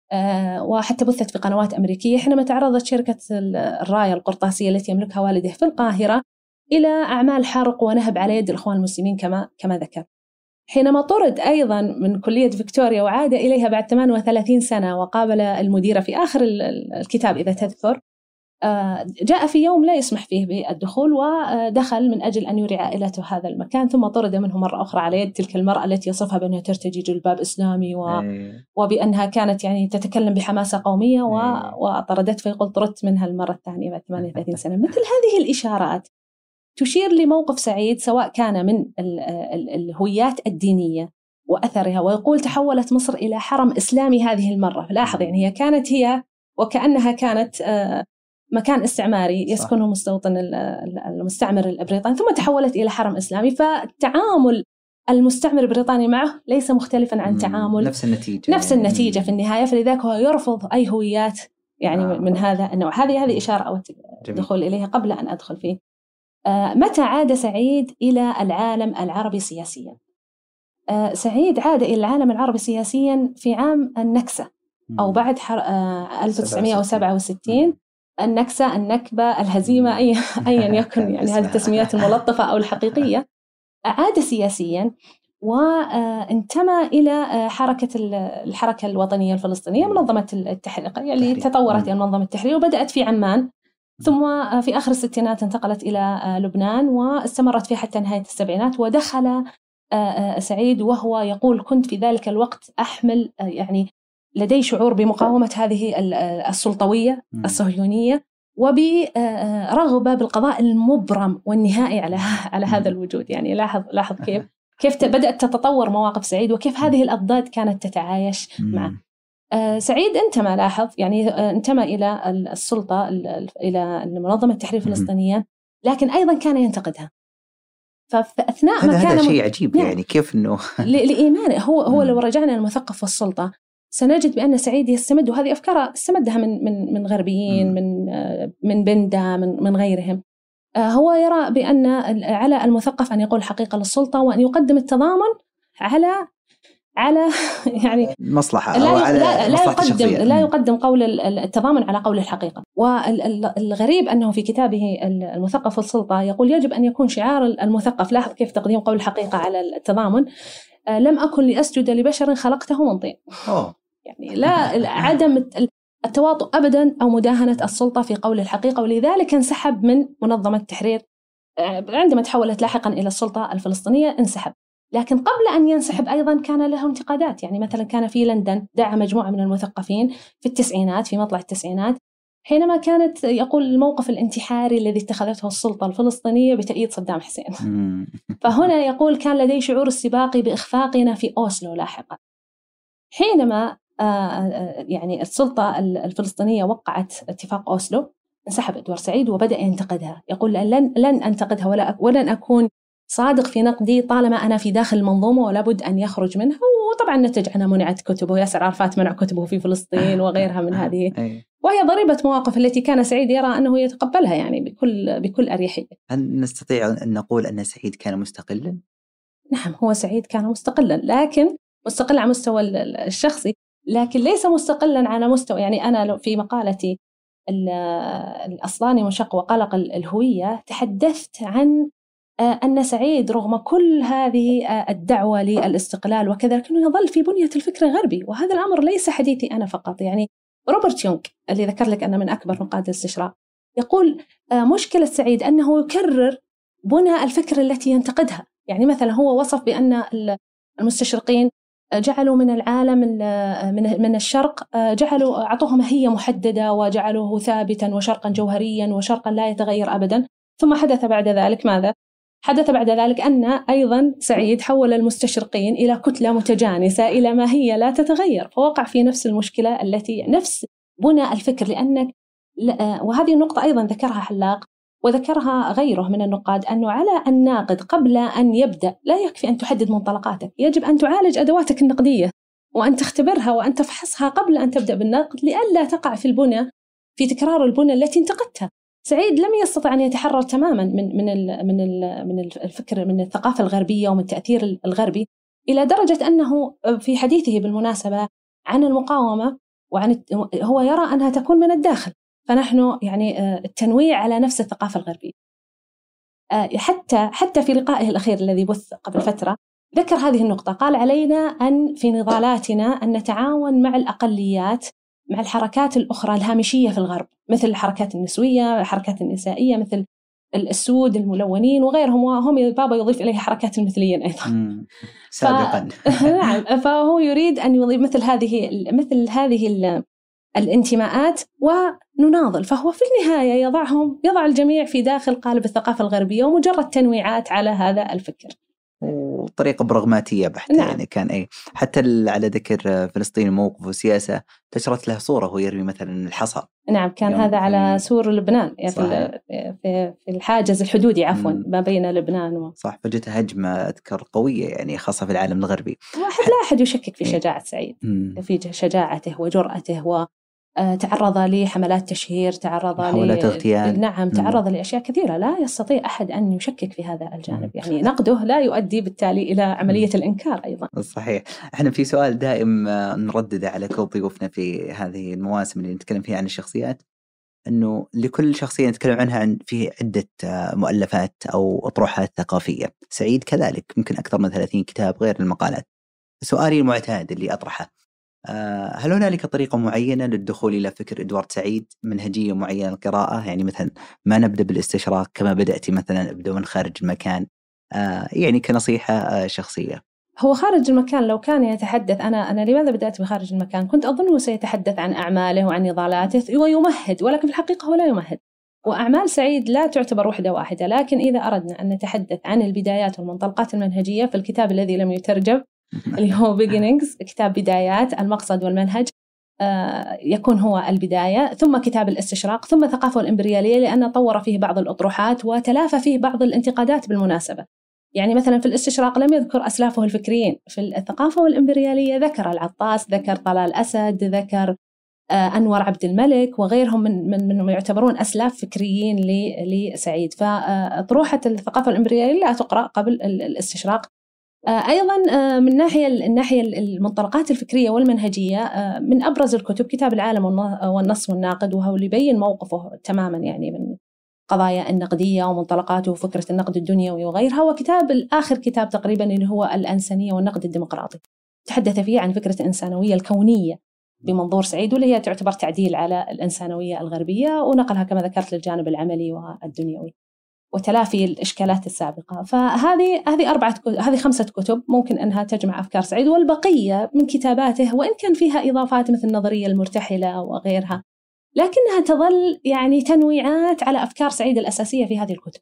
وحتى بثت في قنوات أمريكية حينما تعرضت شركة الراية القرطاسية التي يملكها والده في القاهرة إلى أعمال حرق ونهب على يد الإخوان المسلمين كما كما ذكر. حينما طرد أيضا من كلية فيكتوريا وعاد إليها بعد ثمانية وثلاثين سنة وقابل المديرة في آخر الكتاب إذا تذكر، جاء في يوم لا يسمح فيه بالدخول ودخل من أجل أن يري عائلته هذا المكان، ثم طرد منه مرة أخرى على يد تلك المرأة التي يصفها بأنها ترتدي جلباب إسلامي و... وبأنها كانت يعني تتكلم بحماسة قومية و... وطردت، فيقول طردت منها المرة الثانية بعد ثمانية وثلاثين سنة. مثل هذه الإشارات تشير لموقف سعيد، سواء كان من ال... ال... الهويات الدينية وأثرها، ويقول تحولت مصر إلى حرم إسلامي هذه المرة. لاحظ يعني هي كانت هي وكأنها كانت آه مكان استعماري يسكنه مستوطن المستعمر البريطاني، ثم تحولت إلى حرم إسلامي. فالتعامل المستعمر البريطاني معه ليس مختلفا عن تعامل نفس النتيجة نفس النتيجة في النهاية، فلذلك هو يرفض أي هويات يعني آه. من هذا النوع. هذه هذه إشارة أو الدخول إليها قبل أن أدخل فيه. آه متى عاد سعيد إلى العالم العربي سياسيا؟ آه سعيد عاد إلى العالم العربي سياسيا في عام النكسة أو بعد آه ألف وتسعمائة وسبعة وستين. النكسة، النكبة، الهزيمة، أي أيا يكن يعني هذه التسميات الملطفة أو الحقيقية. عاد سياسيا وانتمى إلى حركة الحركة الوطنية الفلسطينية، منظمة التحرير اللي تطورت إلى منظمة التحرير، وبدأت في عمان، ثم في آخر الستينات انتقلت إلى لبنان واستمرت فيه حتى نهاية السبعينات. ودخل سعيد وهو يقول كنت في ذلك الوقت أحمل يعني لدي شعور بمقاومة هذه السلطوية الصهيونية وبرغبة بالقضاء المبرم والنهائي على على هذا الوجود. يعني لاحظ لاحظ كيف كيف بدأت تتطور مواقف سعيد وكيف هذه الأضداد كانت تتعايش معه. سعيد انتمى لاحظ يعني انتمى إلى السلطة إلى منظمة التحرير الفلسطينية، لكن أيضا كان ينتقدها. فأثناء ما كان هذا شيء عجيب يعني كيف إنه لإيمانه هو هو لو رجعنا المثقف والسلطة سنجد بأن سعيد يستمد، وهذه أفكار استمدها من من من غربيين، من من بندا، من من غيرهم. هو يرى بأن على المثقف أن يقول الحقيقة للسلطة وأن يقدم التضامن على على يعني مصلحة لا أو على لا, لا يقدم الشخصية. لا يقدم قول التضامن على قول الحقيقة. والغريب أنه في كتابه المثقف والسلطة يقول يجب أن يكون شعار المثقف، لاحظ كيف تقديم قول الحقيقة على التضامن، لم أكن لأسجد لبشر خلقته من طين. يعني لا عدم التواطؤ أبدا أو مداهنة السلطة في قول الحقيقة، ولذلك انسحب من منظمة التحرير عندما تحولت لاحقا إلى السلطة الفلسطينية، انسحب. لكن قبل أن ينسحب أيضا كان له انتقادات، يعني مثلا كان في لندن دعا مجموعة من المثقفين في التسعينات، في مطلع التسعينات، حينما كانت يقول الموقف الانتحاري الذي اتخذته السلطة الفلسطينية بتأييد صدام حسين. فهنا يقول كان لدي شعور السباق بإخفاقنا في أوسلو لاحقا. حينما يعني السلطة الفلسطينية وقعت اتفاق أوسلو، انسحب إدوارد سعيد وبدأ ينتقدها، يقول لن لن أنتقدها ولا ولن أكون صادق في نقدي طالما أنا في داخل المنظومة ولا بد أن يخرج منها. وطبعا نتج عنها منعت كتبه، ياسر عرفات منع كتبه في فلسطين وغيرها من هذه، وهي ضريبة مواقف التي كان سعيد يرى أنه يتقبلها يعني بكل بكل أريحية. هل نستطيع أن نقول أن سعيد كان مستقلا؟ نعم، هو سعيد كان مستقلا، لكن مستقل على مستوى الشخصي، لكن ليس مستقلا على مستوى، يعني أنا في مقالتي الأصلاني منشق وقلق الهوية تحدثت عن أن سعيد رغم كل هذه الدعوة للاستقلال وكذا لكنه يظل في بنية الفكر الغربي، وهذا الأمر ليس حديثي أنا فقط. يعني روبرت يونغ اللي ذكر لك أنه من أكبر نقاد الاستشراق يقول مشكلة سعيد أنه يكرر بنى الفكر التي ينتقدها. يعني مثلا هو وصف بأن المستشرقين جعلوا من العالم من من الشرق، جعلوا أعطوه ماهية محددة وجعلوه ثابتا وشرقا جوهريا وشرقا لا يتغير أبدا. ثم حدث بعد ذلك ماذا؟ حدث بعد ذلك أن أيضا سعيد حول المستشرقين إلى كتلة متجانسة إلى ماهية لا تتغير، فوقع في نفس المشكلة التي نفس بنى الفكر. لأنك وهذه النقطة أيضا ذكرها حلاق وذكرها غيره من النقاد، أنه على الناقد قبل أن يبدأ لا يكفي أن تحدد منطلقاتك، يجب أن تعالج أدواتك النقدية وأن تختبرها وأن تفحصها قبل أن تبدأ بالنقد لئلا تقع في البنى في تكرار البنى التي انتقدتها. سعيد لم يستطع أن يتحرر تماما من من من من الفكر من الثقافة الغربية ومن التأثير الغربي، إلى درجة أنه في حديثه بالمناسبة عن المقاومة وعن هو يرى أنها تكون من الداخل. فنحن يعني التنويع على نفس الثقافة الغربية. حتى حتى في لقائه الأخير الذي بث قبل فترة ذكر هذه النقطة، قال علينا أن في نضالاتنا أن نتعاون مع الأقليات، مع الحركات الأخرى الهامشية في الغرب، مثل الحركات النسوية، الحركات النسائية، مثل السود الملونين وغيرهم، وهم بابا يضيف إليه حركات المثليين أيضا سابقا. ف... نعم، فهو يريد أن يضيف مثل هذه مثل هذه الانتماءات ونناضل. فهو في النهاية يضعهم يضع الجميع في داخل قالب الثقافة الغربية ومجرد تنويعات على هذا الفكر وطريقة براغماتية بحتة. نعم. يعني كان أي حتى على ذكر فلسطين موقف وسياسة تشرت له صورة وهو يرمي مثلا الحصى. نعم، كان هذا على سور لبنان، يعني في في الحاجز الحدودي عفوا ما بين لبنان و... صح. فجت هجمة أذكر قوية يعني خاصة في العالم الغربي. واحد لا أحد يشكك في شجاعة سعيد، في شجاعته وجرأته، و تعرض لحملات تشهير، تعرض محاولات اغتيال. نعم، تعرض لأشياء كثيرة لا يستطيع أحد أن يشكك في هذا الجانب. يعني نقده لا يؤدي بالتالي إلى عملية الإنكار أيضا. صحيح. احنا في سؤال دائم نردده على كل ضيوفنا في هذه المواسم اللي نتكلم فيها عن الشخصيات، أنه لكل شخصية نتكلم عنها عن فيه عدة مؤلفات أو أطروحات ثقافية. سعيد كذلك يمكن أكثر من ثلاثين كتاب غير المقالات. سؤالي المعتاد اللي أطرحه، هل هنالك طريقة معينة للدخول إلى فكر إدوارد سعيد، منهجية معينة للقراءة؟ يعني مثلا ما نبدأ بالاستشراق كما بدأتي مثلا، أبدأ من خارج المكان، يعني كنصيحة شخصية. هو خارج المكان لو كان يتحدث، أنا أنا لماذا بدأت بخارج المكان؟ كنت أظنه سيتحدث عن أعماله وعن نضالاته ويمهد، ولكن في الحقيقة هو لا يمهد. وأعمال سعيد لا تعتبر وحدة واحدة. لكن إذا أردنا أن نتحدث عن البدايات والمنطلقات المنهجية، في الكتاب الذي لم يترجم اللي هو Beginnings، كتاب بدايات المقصد والمنهج، آه يكون هو البداية، ثم كتاب الاستشراق، ثم ثقافة الإمبريالية، لأنه طور فيه بعض الأطروحات وتلافى فيه بعض الانتقادات بالمناسبة. يعني مثلا في الاستشراق لم يذكر أسلافه الفكريين، في الثقافة والإمبريالية ذكر العطاس، ذكر طلال أسد، ذكر آه أنور عبد الملك وغيرهم من من من يعتبرون أسلاف فكريين لسعيد. فأطروحة الثقافة الإمبريالية لا تقرأ قبل الاستشراق. أيضا من ناحية الناحية المنطلقات الفكرية والمنهجية، من أبرز الكتب كتاب العالم والنص والناقد، وهو اللي يبين موقفه تماما يعني من قضايا النقدية ومنطلقاته وفكرة النقد الدنيوي وغيرها. وكتاب الآخر كتاب تقريبا اللي هو الإنسانية والنقد الديمقراطي، تحدث فيه عن فكرة الإنسانوية الكونية بمنظور سعيد، واللي هي تعتبر تعديل على الإنسانوية الغربية، ونقلها كما ذكرت للجانب العملي والدنيوي وتلافي الإشكالات السابقة. فهذه هذه أربعة هذه خمسة كتب ممكن أنها تجمع أفكار سعيد، والبقية من كتاباته وإن كان فيها إضافات مثل النظرية المرتحلة وغيرها، لكنها تظل يعني تنويعات على أفكار سعيد الأساسية في هذه الكتب.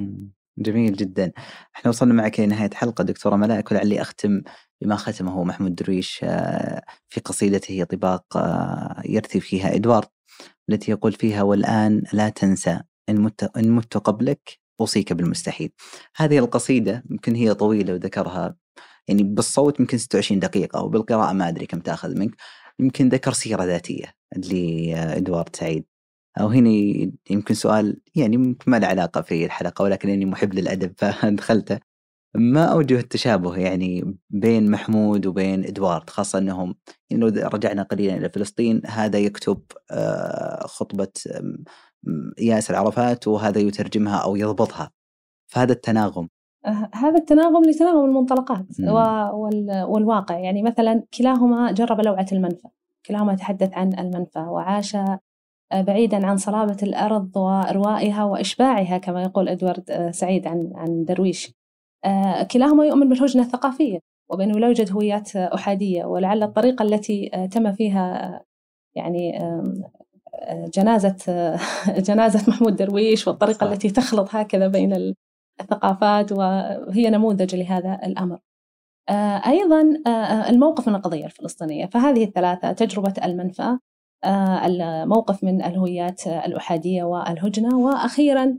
جميل جدا. احنا وصلنا معك لنهاية حلقة دكتورة ملاك، ولعلي أختم بما ختمه محمود درويش في قصيدته طباق يرثي فيها إدوارد، التي يقول فيها: والآن لا تنسى إن مت, إن مت قبلك أوصيك بالمستحيل. هذه القصيدة يمكن هي طويلة وذكرها يعني بالصوت يمكن ستة وعشرين دقيقة، وبالقراءة ما أدري كم تأخذ منك. يمكن ذكر سيرة ذاتية لإدوارد سعيد، أو هنا يمكن سؤال يعني ما له علاقة في الحلقة، ولكن إني محب للأدب فدخلته. ما أوجه التشابه يعني بين محمود وبين إدوارد، خاصة أنهم يعني لو رجعنا قليلا إلى فلسطين، هذا يكتب خطبة ياسر عرفات وهذا يترجمها أو يضبطها، فهذا التناغم هذا التناغم لتناغم المنطلقات والواقع. يعني مثلا كلاهما جرب لوعة المنفى، كلاهما تحدث عن المنفى وعاش بعيدا عن صلابة الأرض وإروائها وإشباعها كما يقول إدوارد سعيد عن عن درويش. كلاهما يؤمن بالهجنة الثقافية وبأنه لا يوجد هويات أحادية، ولعل الطريقة التي تم فيها يعني جنازة جنازة محمود درويش والطريقة صح. التي تخلط هكذا بين الثقافات، وهي نموذج لهذا الأمر. أيضا الموقف من القضية الفلسطينية، فهذه الثلاثة: تجربة المنفى، الموقف من الهويات الأحادية والهجنة، وأخيرا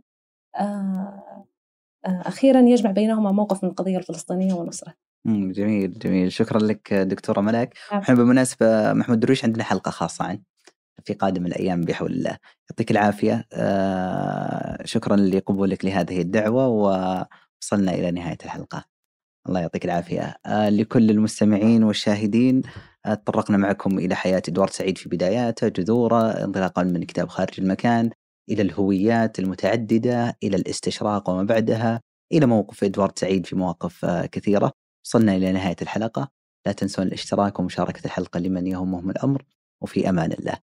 أخيرا يجمع بينهما موقف من القضية الفلسطينية ونصرة. جميل جميل، شكرا لك دكتورة ملاك. نحن بالمناسبة محمود درويش عندنا حلقة خاصة عنه في قادم الأيام بحول الله. يعطيك العافية، شكرا لقبولك لهذه الدعوة، ووصلنا إلى نهاية الحلقة. الله يعطيك العافية. لكل المستمعين والشاهدين، تطرقنا معكم إلى حياة إدوارد سعيد في بداياته، جذوره، انطلاقا من كتاب خارج المكان إلى الهويات المتعددة، إلى الاستشراق وما بعدها، إلى موقف إدوارد سعيد في مواقف كثيرة. وصلنا إلى نهاية الحلقة. لا تنسون الاشتراك ومشاركة الحلقة لمن يهمهم الأمر، وفي أمان الله.